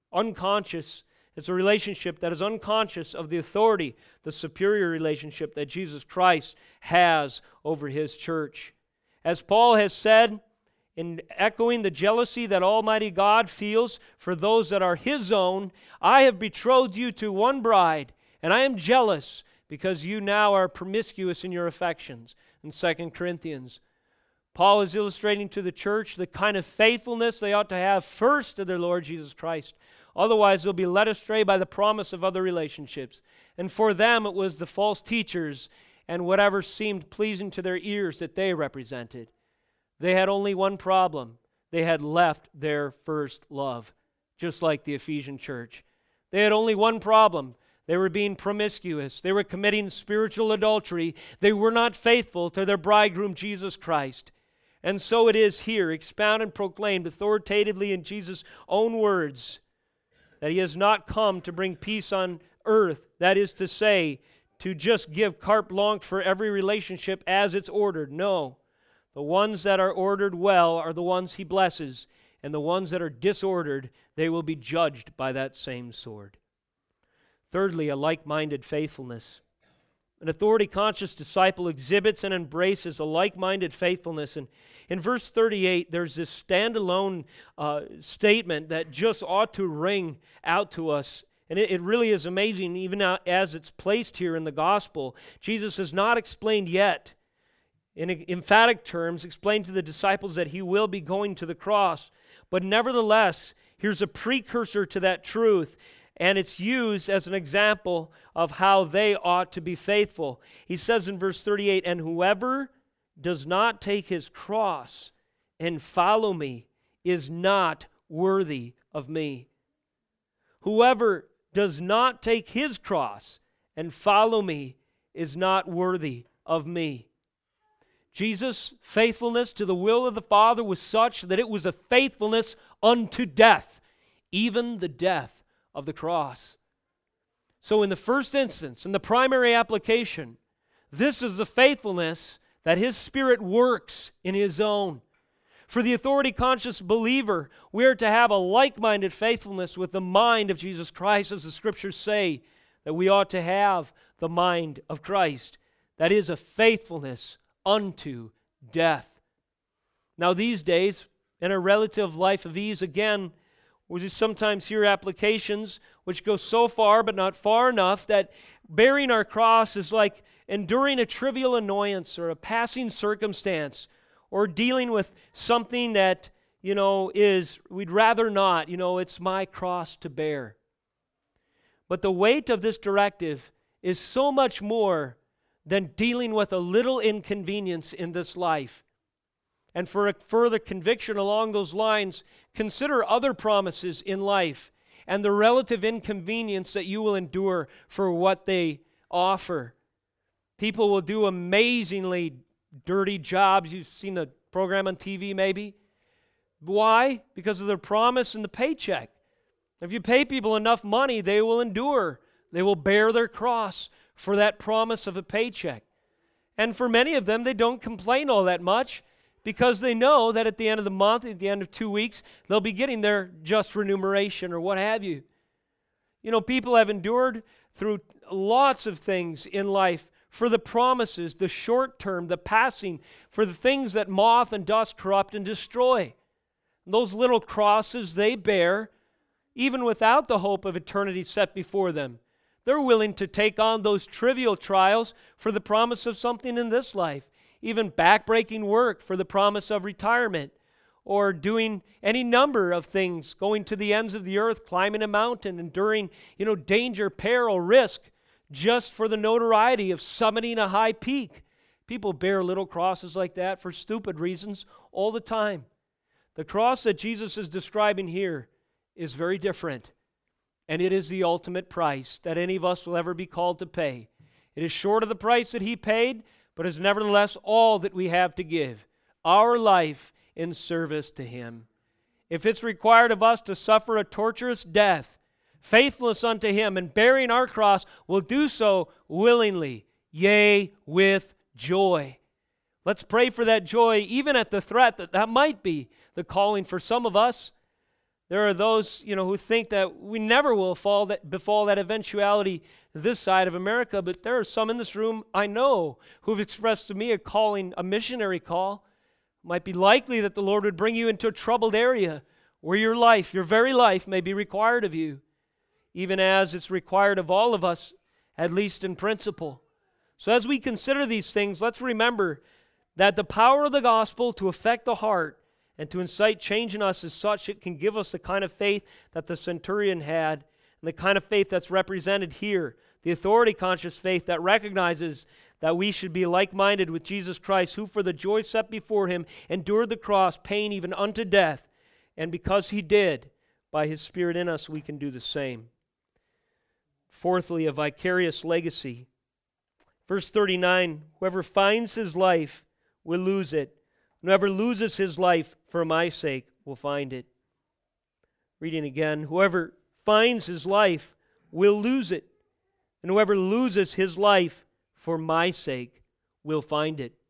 Speaker 1: relationship that is unconscious of the authority, the superior relationship that Jesus Christ has over His church. As Paul has said, in echoing the jealousy that Almighty God feels for those that are His own, I have betrothed you to one bride, and I am jealous because you now are promiscuous in your affections. In 2 Corinthians, Paul is illustrating to the church the kind of faithfulness they ought to have first to their Lord Jesus Christ. Otherwise, they'll be led astray by the promise of other relationships. And for them, it was the false teachers and whatever seemed pleasing to their ears that they represented. They had only one problem. They had left their first love, just like the Ephesian church. They had only one problem. They were being promiscuous. They were committing spiritual adultery. They were not faithful to their bridegroom, Jesus Christ. And so it is here, expounded and proclaimed authoritatively in Jesus' own words, that He has not come to bring peace on earth, that is to say, to just give carte blanche for every relationship as it's ordered. No. The ones that are ordered well are the ones He blesses, and the ones that are disordered, they will be judged by that same sword. Thirdly, a like-minded faithfulness. An authority-conscious disciple exhibits and embraces a like-minded faithfulness. And in verse 38, there's this standalone statement that just ought to ring out to us. And it really is amazing, even as it's placed here in the gospel. Jesus has not explained yet, in emphatic terms, explained to the disciples that He will be going to the cross. But nevertheless, here's a precursor to that truth. And it's used as an example of how they ought to be faithful. He says in verse 38, "And whoever does not take his cross and follow me is not worthy of me." Whoever does not take his cross and follow me is not worthy of me. Jesus' faithfulness to the will of the Father was such that it was a faithfulness unto death, even the death of the cross. So in the first instance, in the primary application, this is the faithfulness that His Spirit works in His own. For the authority-conscious believer, we are to have a like-minded faithfulness with the mind of Jesus Christ, as the Scriptures say that we ought to have the mind of Christ. That is a faithfulness unto death. Now these days, in a relative life of ease, again, we just sometimes hear applications which go so far but not far enough that bearing our cross is like enduring a trivial annoyance or a passing circumstance, or dealing with something that, we'd rather not. It's my cross to bear. But the weight of this directive is so much more than dealing with a little inconvenience in this life. And for a further conviction along those lines, consider other promises in life and the relative inconvenience that you will endure for what they offer. People will do amazingly dirty jobs. You've seen the program on TV maybe. Why? Because of the promise and the paycheck. If you pay people enough money, they will endure. They will bear their cross for that promise of a paycheck. And for many of them, they don't complain all that much because they know that at the end of the month, at the end of 2 weeks, they'll be getting their just remuneration or what have you. You know, people have endured through lots of things in life for the promises, the short term, the passing, for the things that moth and dust corrupt and destroy. Those little crosses they bear, even without the hope of eternity set before them. They're willing to take on those trivial trials for the promise of something in this life, even backbreaking work for the promise of retirement, or doing any number of things, going to the ends of the earth, climbing a mountain, enduring, danger, peril, risk, just for the notoriety of summiting a high peak. People bear little crosses like that for stupid reasons all the time. The cross that Jesus is describing here is very different, and it is the ultimate price that any of us will ever be called to pay. It is short of the price that he paid, but is nevertheless all that we have to give, our life in service to him. If it's required of us to suffer a torturous death, faithfulness unto him, and bearing our cross, we'll do so willingly, yea, with joy. Let's pray for that joy, even at the threat that might be the calling for some of us. There are those, who think that we never will befall that eventuality this side of America, but there are some in this room I know who have expressed to me a calling, a missionary call. It might be likely that the Lord would bring you into a troubled area where your life, your very life, may be required of you, even as it's required of all of us, at least in principle. So as we consider these things, let's remember that the power of the gospel to affect the heart and to incite change in us is such it can give us the kind of faith that the centurion had, and the kind of faith that's represented here, the authority-conscious faith that recognizes that we should be like-minded with Jesus Christ, who for the joy set before him endured the cross, pain even unto death, and because he did, by his Spirit in us, we can do the same. Fourthly, a vicarious legacy. Verse 39, whoever finds his life will lose it. Whoever loses his life for my sake will find it. Reading again, whoever finds his life will lose it, and whoever loses his life for my sake will find it.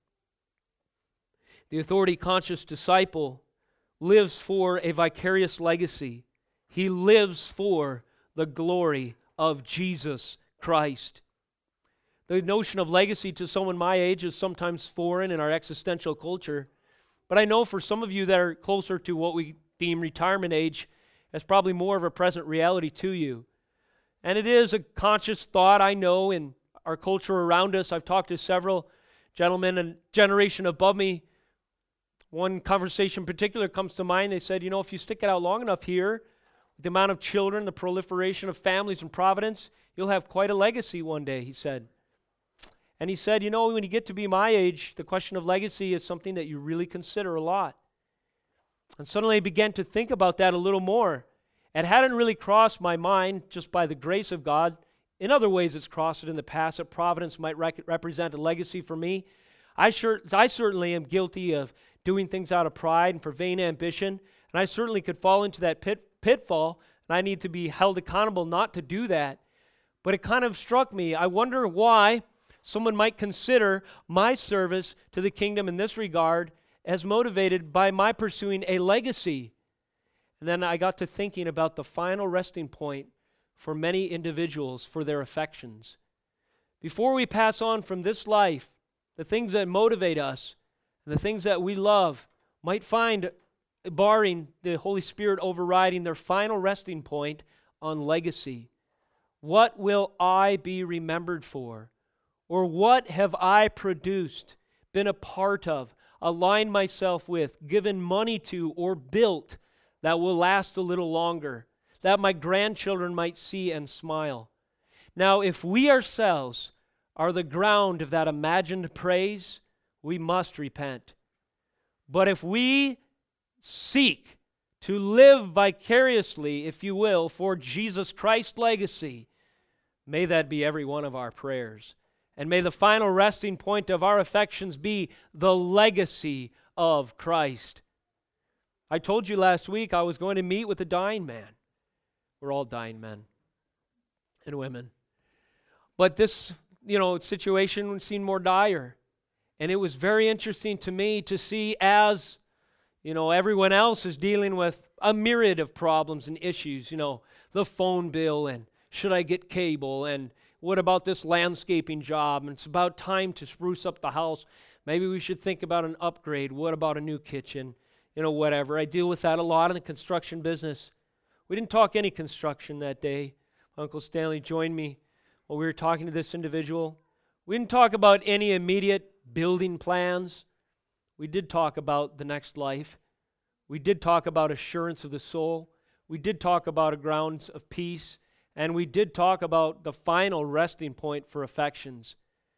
Speaker 1: The authority-conscious disciple lives for a vicarious legacy. He lives for the glory of Jesus Christ. The notion of legacy to someone my age is sometimes foreign in our existential culture. But I know for some of you that are closer to what we deem retirement age, that's probably more of a present reality to you. And it is a conscious thought, I know, in our culture around us. I've talked to several gentlemen and generation above me. One conversation in particular comes to mind. They said, if you stick it out long enough here, the amount of children, the proliferation of families in Providence, you'll have quite a legacy one day, he said. And he said, when you get to be my age, the question of legacy is something that you really consider a lot. And suddenly I began to think about that a little more. It hadn't really crossed my mind just by the grace of God. In other ways it's crossed it in the past that Providence might represent a legacy for me. I certainly am guilty of doing things out of pride and for vain ambition. And I certainly could fall into that pitfall, and I need to be held accountable not to do that. But it kind of struck me. I wonder why someone might consider my service to the kingdom in this regard as motivated by my pursuing a legacy. And then I got to thinking about the final resting point for many individuals for their affections. Before we pass on from this life, the things that motivate us, and the things that we love, might find, barring the Holy Spirit overriding, their final resting point on legacy. What will I be remembered for? Or what have I produced, been a part of, aligned myself with, given money to, or built that will last a little longer, that my grandchildren might see and smile? Now, if we ourselves are the ground of that imagined praise, we must repent. But if we seek to live vicariously, if you will, for Jesus Christ's legacy, may that be every one of our prayers. And may the final resting point of our affections be the legacy of Christ. I told you last week I was going to meet with a dying man. We're all dying men and women. But this, situation seemed more dire. And it was very interesting to me to see as, everyone else is dealing with a myriad of problems and issues, the phone bill and should I get cable and what about this landscaping job? And it's about time to spruce up the house. Maybe we should think about an upgrade. What about a new kitchen? Whatever. I deal with that a lot in the construction business. We didn't talk any construction that day. Uncle Stanley joined me while we were talking to this individual. We didn't talk about any immediate building plans. We did talk about the next life. We did talk about assurance of the soul. We did talk about a grounds of peace. And we did talk about the final resting point for affections.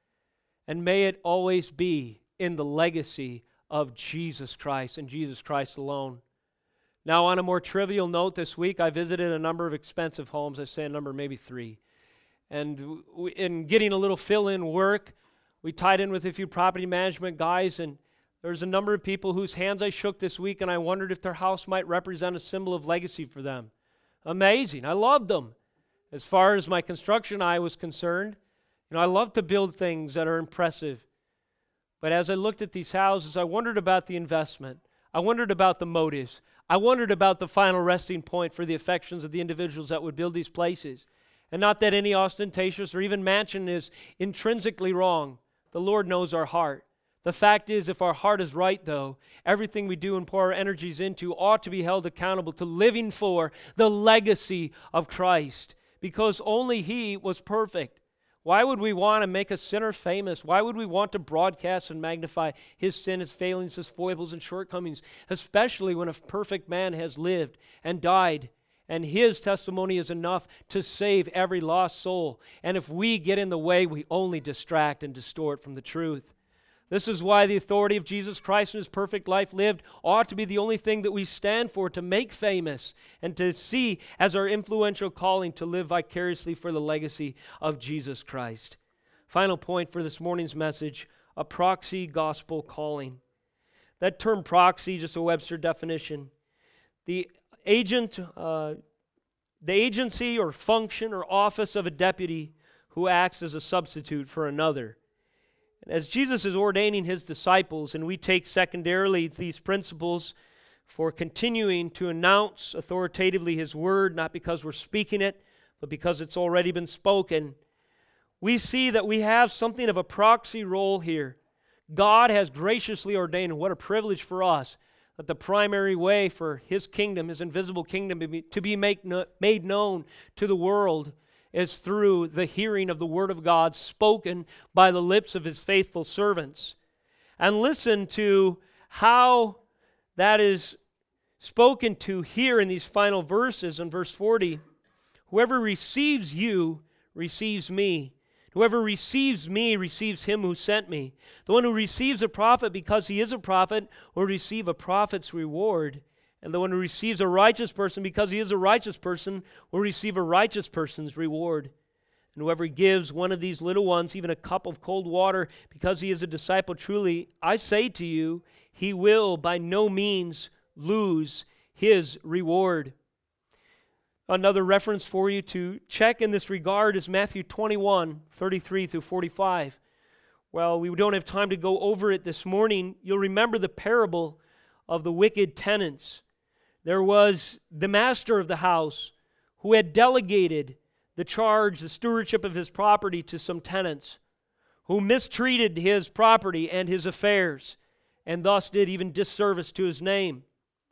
Speaker 1: And may it always be in the legacy of Jesus Christ and Jesus Christ alone. Now, on a more trivial note, this week I visited a number of expensive homes. I say a number, maybe 3. And in getting a little fill-in work, we tied in with a few property management guys, and there's a number of people whose hands I shook this week, and I wondered if their house might represent a symbol of legacy for them. Amazing. I loved them. As far as my construction eye was concerned, I love to build things that are impressive. But as I looked at these houses, I wondered about the investment. I wondered about the motives. I wondered about the final resting point for the affections of the individuals that would build these places. And not that any ostentatious or even mansion is intrinsically wrong. The Lord knows our heart. The fact is, if our heart is right, though, everything we do and pour our energies into ought to be held accountable to living for the legacy of Christ, because only He was perfect. Why would we want to make a sinner famous? Why would we want to broadcast and magnify his sin, his failings, his foibles, and shortcomings, especially when a perfect man has lived and died, and his testimony is enough to save every lost soul? And if we get in the way, we only distract and distort from the truth. This is why the authority of Jesus Christ and His perfect life lived ought to be the only thing that we stand for, to make famous and to see as our influential calling to live vicariously for the legacy of Jesus Christ. Final point for this morning's message, a proxy gospel calling. That term proxy, just a Webster definition. The agency or function or office of a deputy who acts as a substitute for another. As Jesus is ordaining His disciples, and we take secondarily these principles for continuing to announce authoritatively His word, not because we're speaking it, but because it's already been spoken, we see that we have something of a proxy role here. God has graciously ordained, and what a privilege for us, that the primary way for His kingdom, His invisible kingdom, to be made known to the world is through the hearing of the Word of God spoken by the lips of His faithful servants. And listen to how that is spoken to here in these final verses. In verse 40, whoever receives you receives me. Whoever receives me receives Him who sent me. The one who receives a prophet because he is a prophet will receive a prophet's reward. And the one who receives a righteous person because he is a righteous person will receive a righteous person's reward. And whoever gives one of these little ones even a cup of cold water because he is a disciple, truly, I say to you, he will by no means lose his reward. Another reference for you to check in this regard is Matthew 21:33 through 45. Well, we don't have time to go over it this morning. You'll remember the parable of the wicked tenants. There was the master of the house who had delegated the charge, the stewardship of his property to some tenants who mistreated his property and his affairs and thus did even disservice to his name.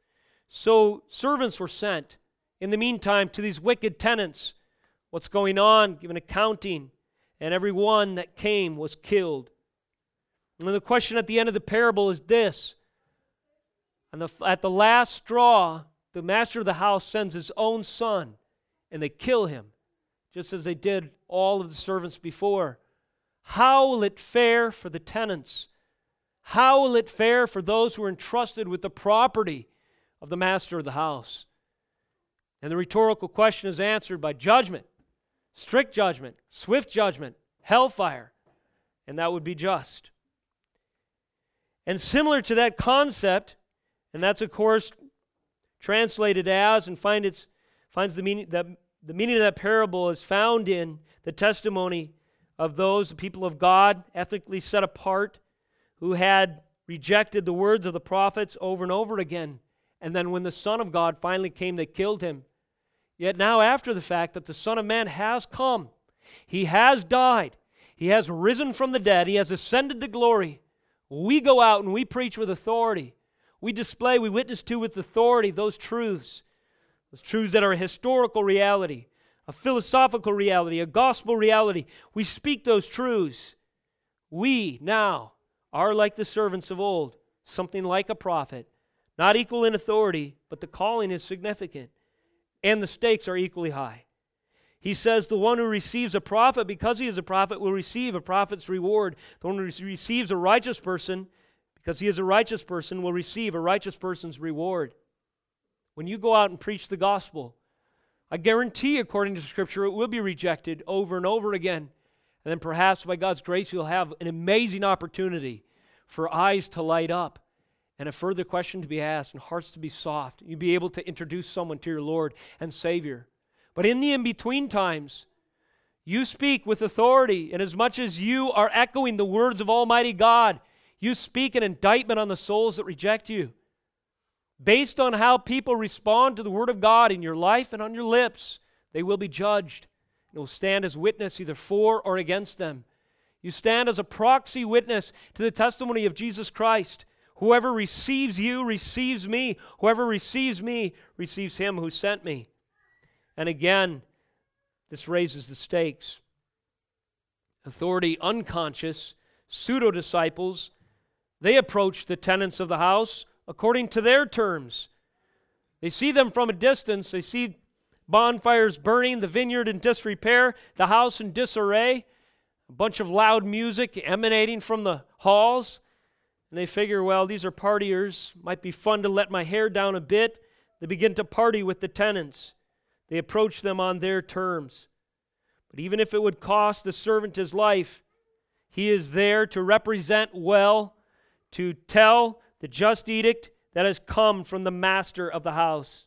Speaker 1: So servants were sent in the meantime to these wicked tenants. What's going on? Give an accounting, and every one that came was killed. And the question at the end of the parable is this. And at the last straw, the master of the house sends his own son, and they kill him just as they did all of the servants before. How will it fare for the tenants? How will it fare for those who are entrusted with the property of the master of the house? And the rhetorical question is answered by judgment, strict judgment, swift judgment, hellfire, and that would be just. And similar to that concept, and that's of course translated as and finds the meaning the meaning of that parable is found in the testimony of those, the people of God, ethically set apart, who had rejected the words of the prophets over and over again. And then when the Son of God finally came, they killed him. Yet now after the fact that the Son of Man has come, he has died, he has risen from the dead, he has ascended to glory, we go out and we preach with authority. We witness to with authority those truths that are a historical reality, a philosophical reality, a gospel reality. We speak those truths. We now are like the servants of old, something like a prophet, not equal in authority, but the calling is significant, and the stakes are equally high. He says the one who receives a prophet, because he is a prophet, will receive a prophet's reward. The one who receives a righteous person, because he is a righteous person, will receive a righteous person's reward. When you go out and preach the gospel, I guarantee, according to Scripture, it will be rejected over and over again. And then perhaps by God's grace, you'll have an amazing opportunity for eyes to light up and a further question to be asked and hearts to be soft. You'll be able to introduce someone to your Lord and Savior. But in the in-between times, you speak with authority, and as much as you are echoing the words of Almighty God, you speak an indictment on the souls that reject you. Based on how people respond to the Word of God in your life and on your lips, they will be judged. It will stand as witness either for or against them. You stand as a proxy witness to the testimony of Jesus Christ. Whoever receives you receives me. Whoever receives me receives him who sent me. And again, this raises the stakes. Authority unconscious, pseudo-disciples, they approach the tenants of the house according to their terms. They see them from a distance. They see bonfires burning, the vineyard in disrepair, the house in disarray, a bunch of loud music emanating from the halls. And they figure, well, these are partiers. Might be fun to let my hair down a bit. They begin to party with the tenants. They approach them on their terms. But even if it would cost the servant his life, he is there to represent well, to tell the just edict that has come from the master of the house.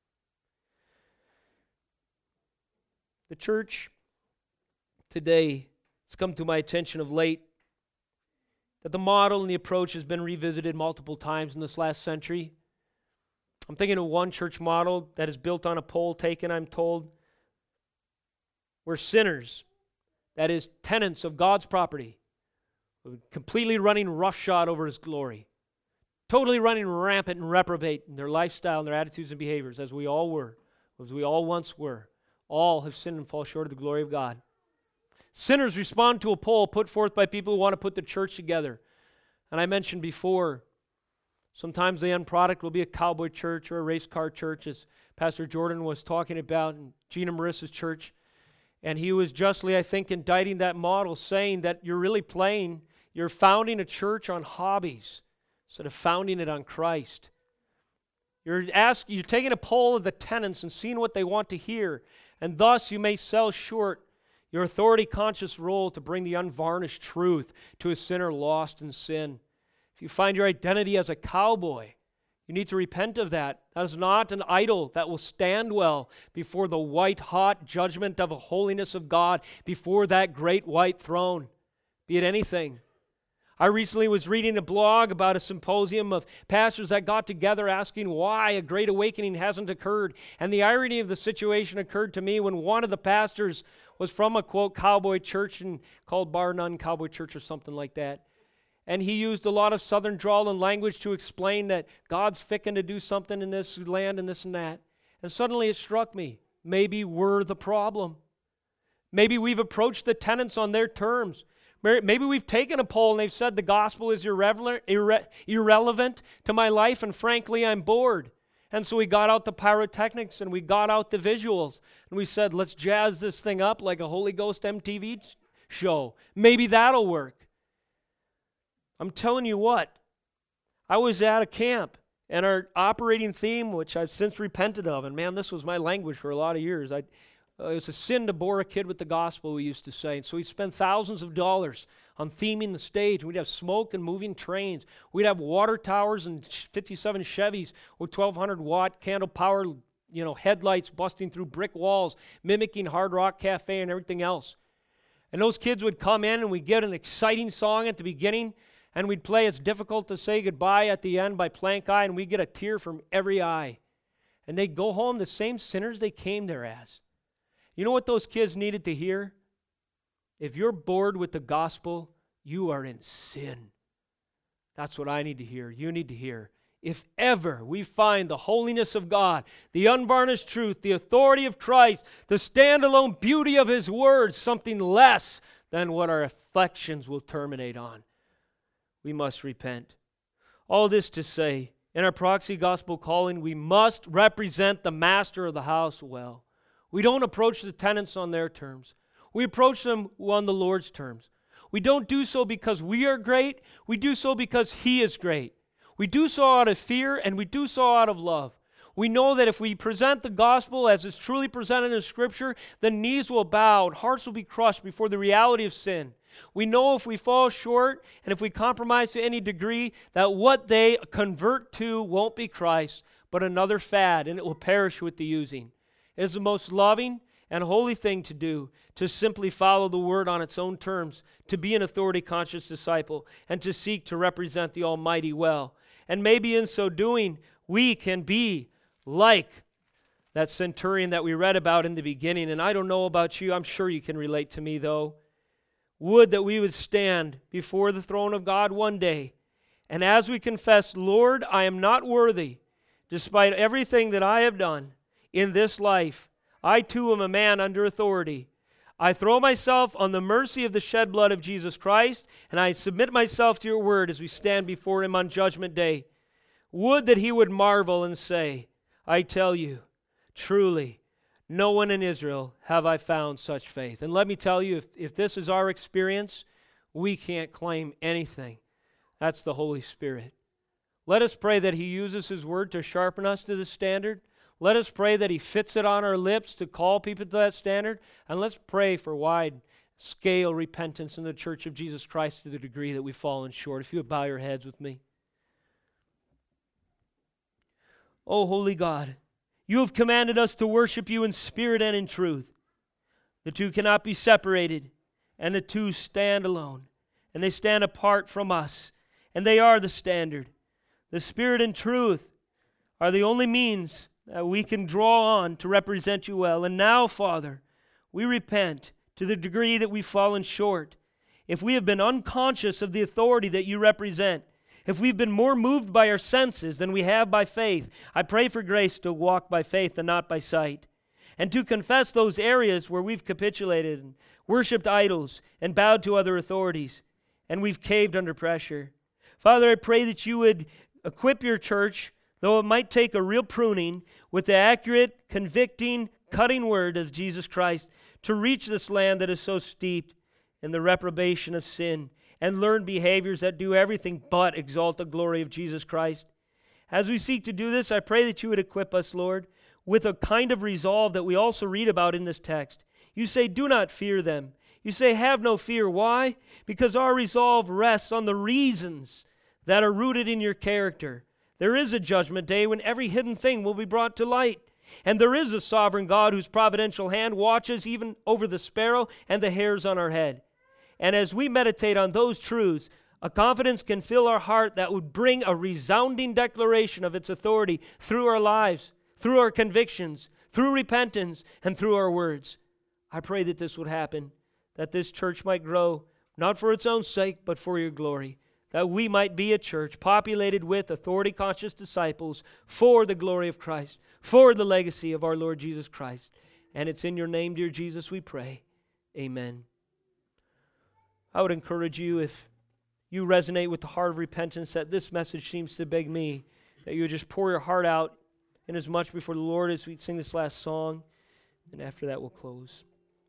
Speaker 1: The church today, it's come to my attention of late that the model and the approach has been revisited multiple times in this last century. I'm thinking of one church model that is built on a poll taken, I'm told, where sinners, that is, tenants of God's property, completely running roughshod over His glory, totally running rampant and reprobate in their lifestyle and their attitudes and behaviors, as we all were, as we all once were. All have sinned and fall short of the glory of God. Sinners respond to a poll put forth by people who want to put the church together. And I mentioned before, sometimes the end product will be a cowboy church or a race car church, as Pastor Jordan was talking about in Gina Marissa's church. And he was justly, I think, indicting that model, saying that you're founding a church on hobbies instead of founding it on Christ. You're taking a poll of the tenants and seeing what they want to hear, and thus you may sell short your authority-conscious role to bring the unvarnished truth to a sinner lost in sin. If you find your identity as a cowboy, you need to repent of that. That is not an idol that will stand well before the white-hot judgment of a holiness of God, before that great white throne, be it anything. I recently was reading a blog about a symposium of pastors that got together asking why a great awakening hasn't occurred. And the irony of the situation occurred to me when one of the pastors was from a, quote, cowboy church called Bar None Cowboy Church or something like that. And he used a lot of southern drawl and language to explain that God's fixing to do something in this land and this and that. And suddenly it struck me, maybe we're the problem. Maybe we've approached the tenants on their terms. Maybe we've taken a poll and they've said the gospel is irrelevant to my life, and frankly, I'm bored. And so we got out the pyrotechnics and we got out the visuals. And we said, let's jazz this thing up like a Holy Ghost MTV show. Maybe that'll work. I'm telling you what, I was at a camp and our operating theme, which I've since repented of, and man, this was my language for a lot of years. It was a sin to bore a kid with the gospel, we used to say. And so we'd spend thousands of dollars on theming the stage. We'd have smoke and moving trains. We'd have water towers and 57 Chevys with 1,200 watt candle power, headlights busting through brick walls, mimicking Hard Rock Cafe and everything else. And those kids would come in and we'd get an exciting song at the beginning, and we'd play It's Difficult to Say Goodbye at the end by Plank Eye, and we'd get a tear from every eye. And they'd go home the same sinners they came there as. You know what those kids needed to hear? If you're bored with the gospel, you are in sin. That's what I need to hear. You need to hear. If ever we find the holiness of God, the unvarnished truth, the authority of Christ, the standalone beauty of His Word, something less than what our affections will terminate on, we must repent. All this to say, in our proxy gospel calling, we must represent the master of the house well. We don't approach the tenants on their terms. We approach them on the Lord's terms. We don't do so because we are great. We do so because He is great. We do so out of fear, and we do so out of love. We know that if we present the gospel as it's truly presented in Scripture, the knees will bow and hearts will be crushed before the reality of sin. We know if we fall short and if we compromise to any degree, that what they convert to won't be Christ, but another fad, and it will perish with the using. It is the most loving and holy thing to do, to simply follow the Word on its own terms, to be an authority-conscious disciple, and to seek to represent the Almighty well. And maybe in so doing, we can be like that centurion that we read about in the beginning. And I don't know about you, I'm sure you can relate to me though. Would that we would stand before the throne of God one day, and as we confess, Lord, I am not worthy, despite everything that I have done in this life, I too am a man under authority. I throw myself on the mercy of the shed blood of Jesus Christ, and I submit myself to your word as we stand before Him on Judgment Day. Would that He would marvel and say, I tell you, truly, no one in Israel have I found such faith. And let me tell you, if this is our experience, we can't claim anything. That's the Holy Spirit. Let us pray that He uses His word to sharpen us to the standard. Let us pray that He fits it on our lips to call people to that standard. And let's pray for wide-scale repentance in the Church of Jesus Christ to the degree that we've fallen short. If you would bow your heads with me. Oh, holy God, You have commanded us to worship You in spirit and in truth. The two cannot be separated, and the two stand alone. And they stand apart from us, and they are the standard. The Spirit and truth are the only means that we can draw on to represent You well. And now, Father, we repent to the degree that we've fallen short. If we have been unconscious of the authority that You represent, if we've been more moved by our senses than we have by faith, I pray for grace to walk by faith and not by sight, and to confess those areas where we've capitulated and worshipped idols and bowed to other authorities, and we've caved under pressure. Father, I pray that You would equip Your church, though it might take a real pruning, with the accurate, convicting, cutting word of Jesus Christ to reach this land that is so steeped in the reprobation of sin and learn behaviors that do everything but exalt the glory of Jesus Christ. As we seek to do this, I pray that You would equip us, Lord, with a kind of resolve that we also read about in this text. You say, do not fear them. You say, have no fear. Why? Because our resolve rests on the reasons that are rooted in Your character. There is a judgment day when every hidden thing will be brought to light. And there is a sovereign God whose providential hand watches even over the sparrow and the hairs on our head. And as we meditate on those truths, a confidence can fill our heart that would bring a resounding declaration of its authority through our lives, through our convictions, through repentance, and through our words. I pray that this would happen, that this church might grow, not for its own sake, but for Your glory, that we might be a church populated with authority-conscious disciples for the glory of Christ, for the legacy of our Lord Jesus Christ. And it's in Your name, dear Jesus, we pray. Amen. I would encourage you, if you resonate with the heart of repentance, that this message seems to beg me, that you would just pour your heart out in as much before the Lord as we sing this last song, and after that we'll close.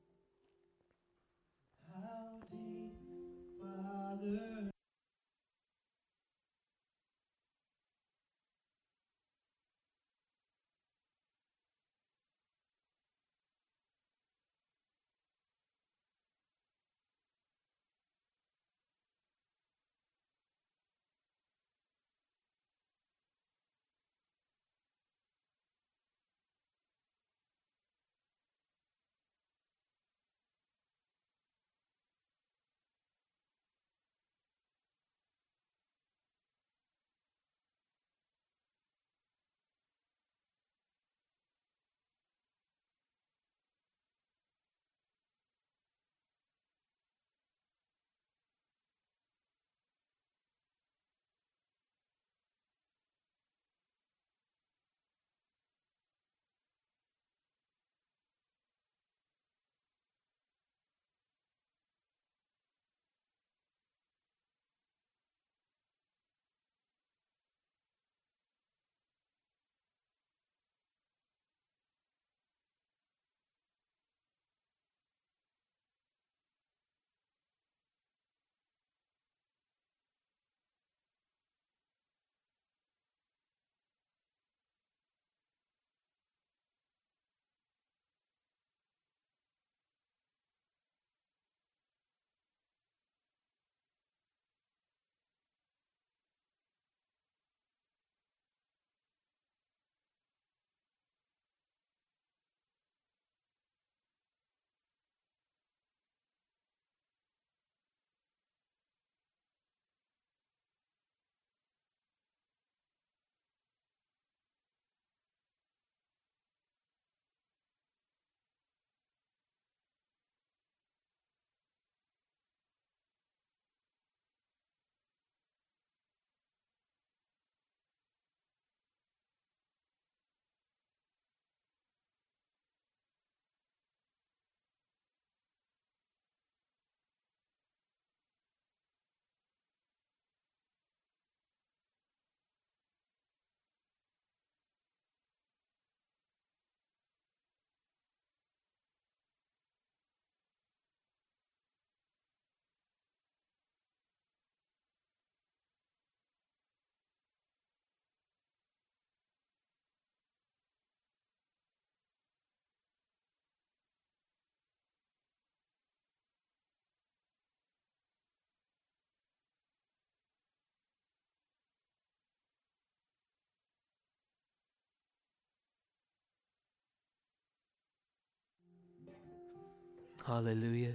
Speaker 1: Hallelujah.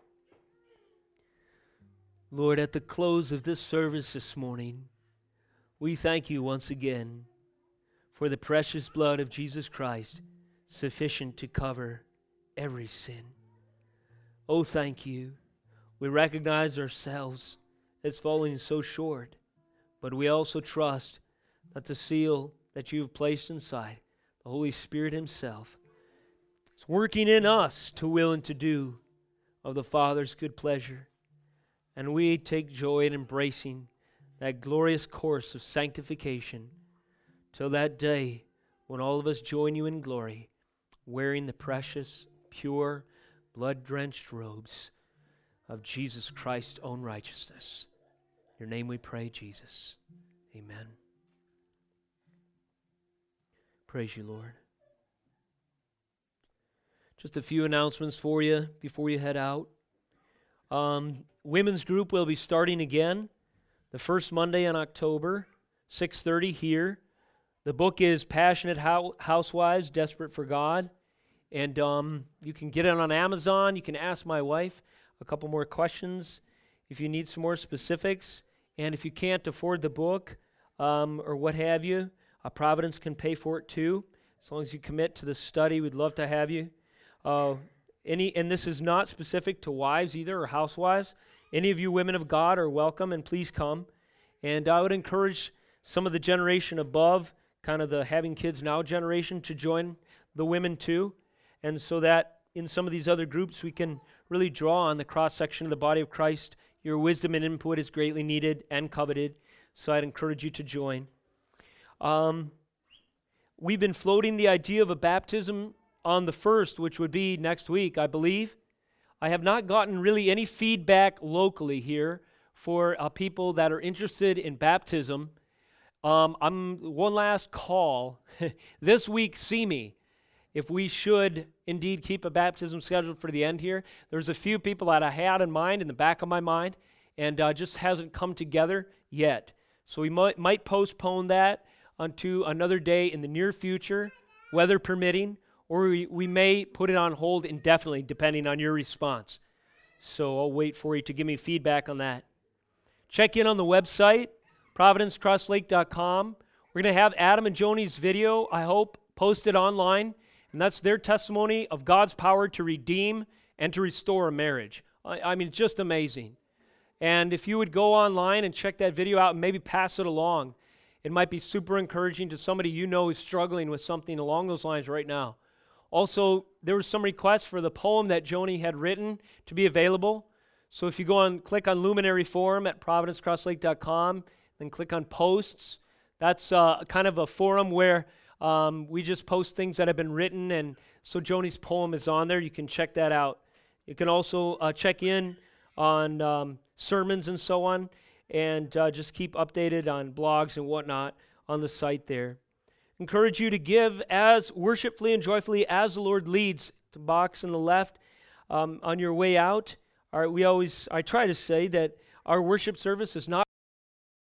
Speaker 1: Lord, at the close of this service this morning, we thank you once again for the precious blood of Jesus Christ, sufficient to cover every sin. Oh, thank you. We recognize ourselves as falling so short, but we also trust that the seal that you have placed inside, the Holy Spirit himself, is working in us to will and to do of the Father's good pleasure. And we take joy in embracing that glorious course of sanctification till that day when all of us join you in glory, wearing the precious, pure, blood-drenched robes of Jesus Christ's own righteousness. In your name we pray, Jesus. Amen. Praise you, Lord. Just a few announcements for you before you head out. Women's group will be starting again the first Monday in October, 6:30 here. The book is Passionate Housewives, Desperate for God. And you can get it on Amazon. You can ask my wife a couple more questions if you need some more specifics. And if you can't afford the book or what have you, Providence can pay for it too. As long as you commit to the study, we'd love to have you. And this is not specific to wives either or housewives. Any of you women of God are welcome, and please come. And I would encourage some of the generation above, kind of the having kids now generation, to join the women too. And so that in some of these other groups we can really draw on the cross-section of the body of Christ. Your wisdom and input is greatly needed and coveted, so I'd encourage you to join. we've been floating the idea of a baptism on the 1st, which would be next week, I believe. I have not gotten really any feedback locally here for people that are interested in baptism. I'm one last call. This week, see me. If we should indeed keep a baptism scheduled for the end here, there's a few people that I had in mind, in the back of my mind, and just hasn't come together yet. So we might postpone that unto another day in the near future, weather permitting, or we may put it on hold indefinitely, depending on your response. So I'll wait for you to give me feedback on that. Check in on the website, providencecrosslake.com. We're going to have Adam and Joni's video, I hope, posted online, and that's their testimony of God's power to redeem and to restore a marriage. I mean, it's just amazing. And if you would go online and check that video out and maybe pass it along, it might be super encouraging to somebody you know who's struggling with something along those lines right now. Also, there was some requests for the poem that Joni had written to be available. So if you click on Luminary Forum at providencecrosslake.com, then click on Posts. That's kind of a forum where we just post things that have been written, and so Joni's poem is on there. You can check that out. You can also check in on sermons and so on, and just keep updated on blogs and whatnot on the site there. Encourage you to give as worshipfully and joyfully as the Lord leads. The box on the left on your way out. I try to say that our worship service is not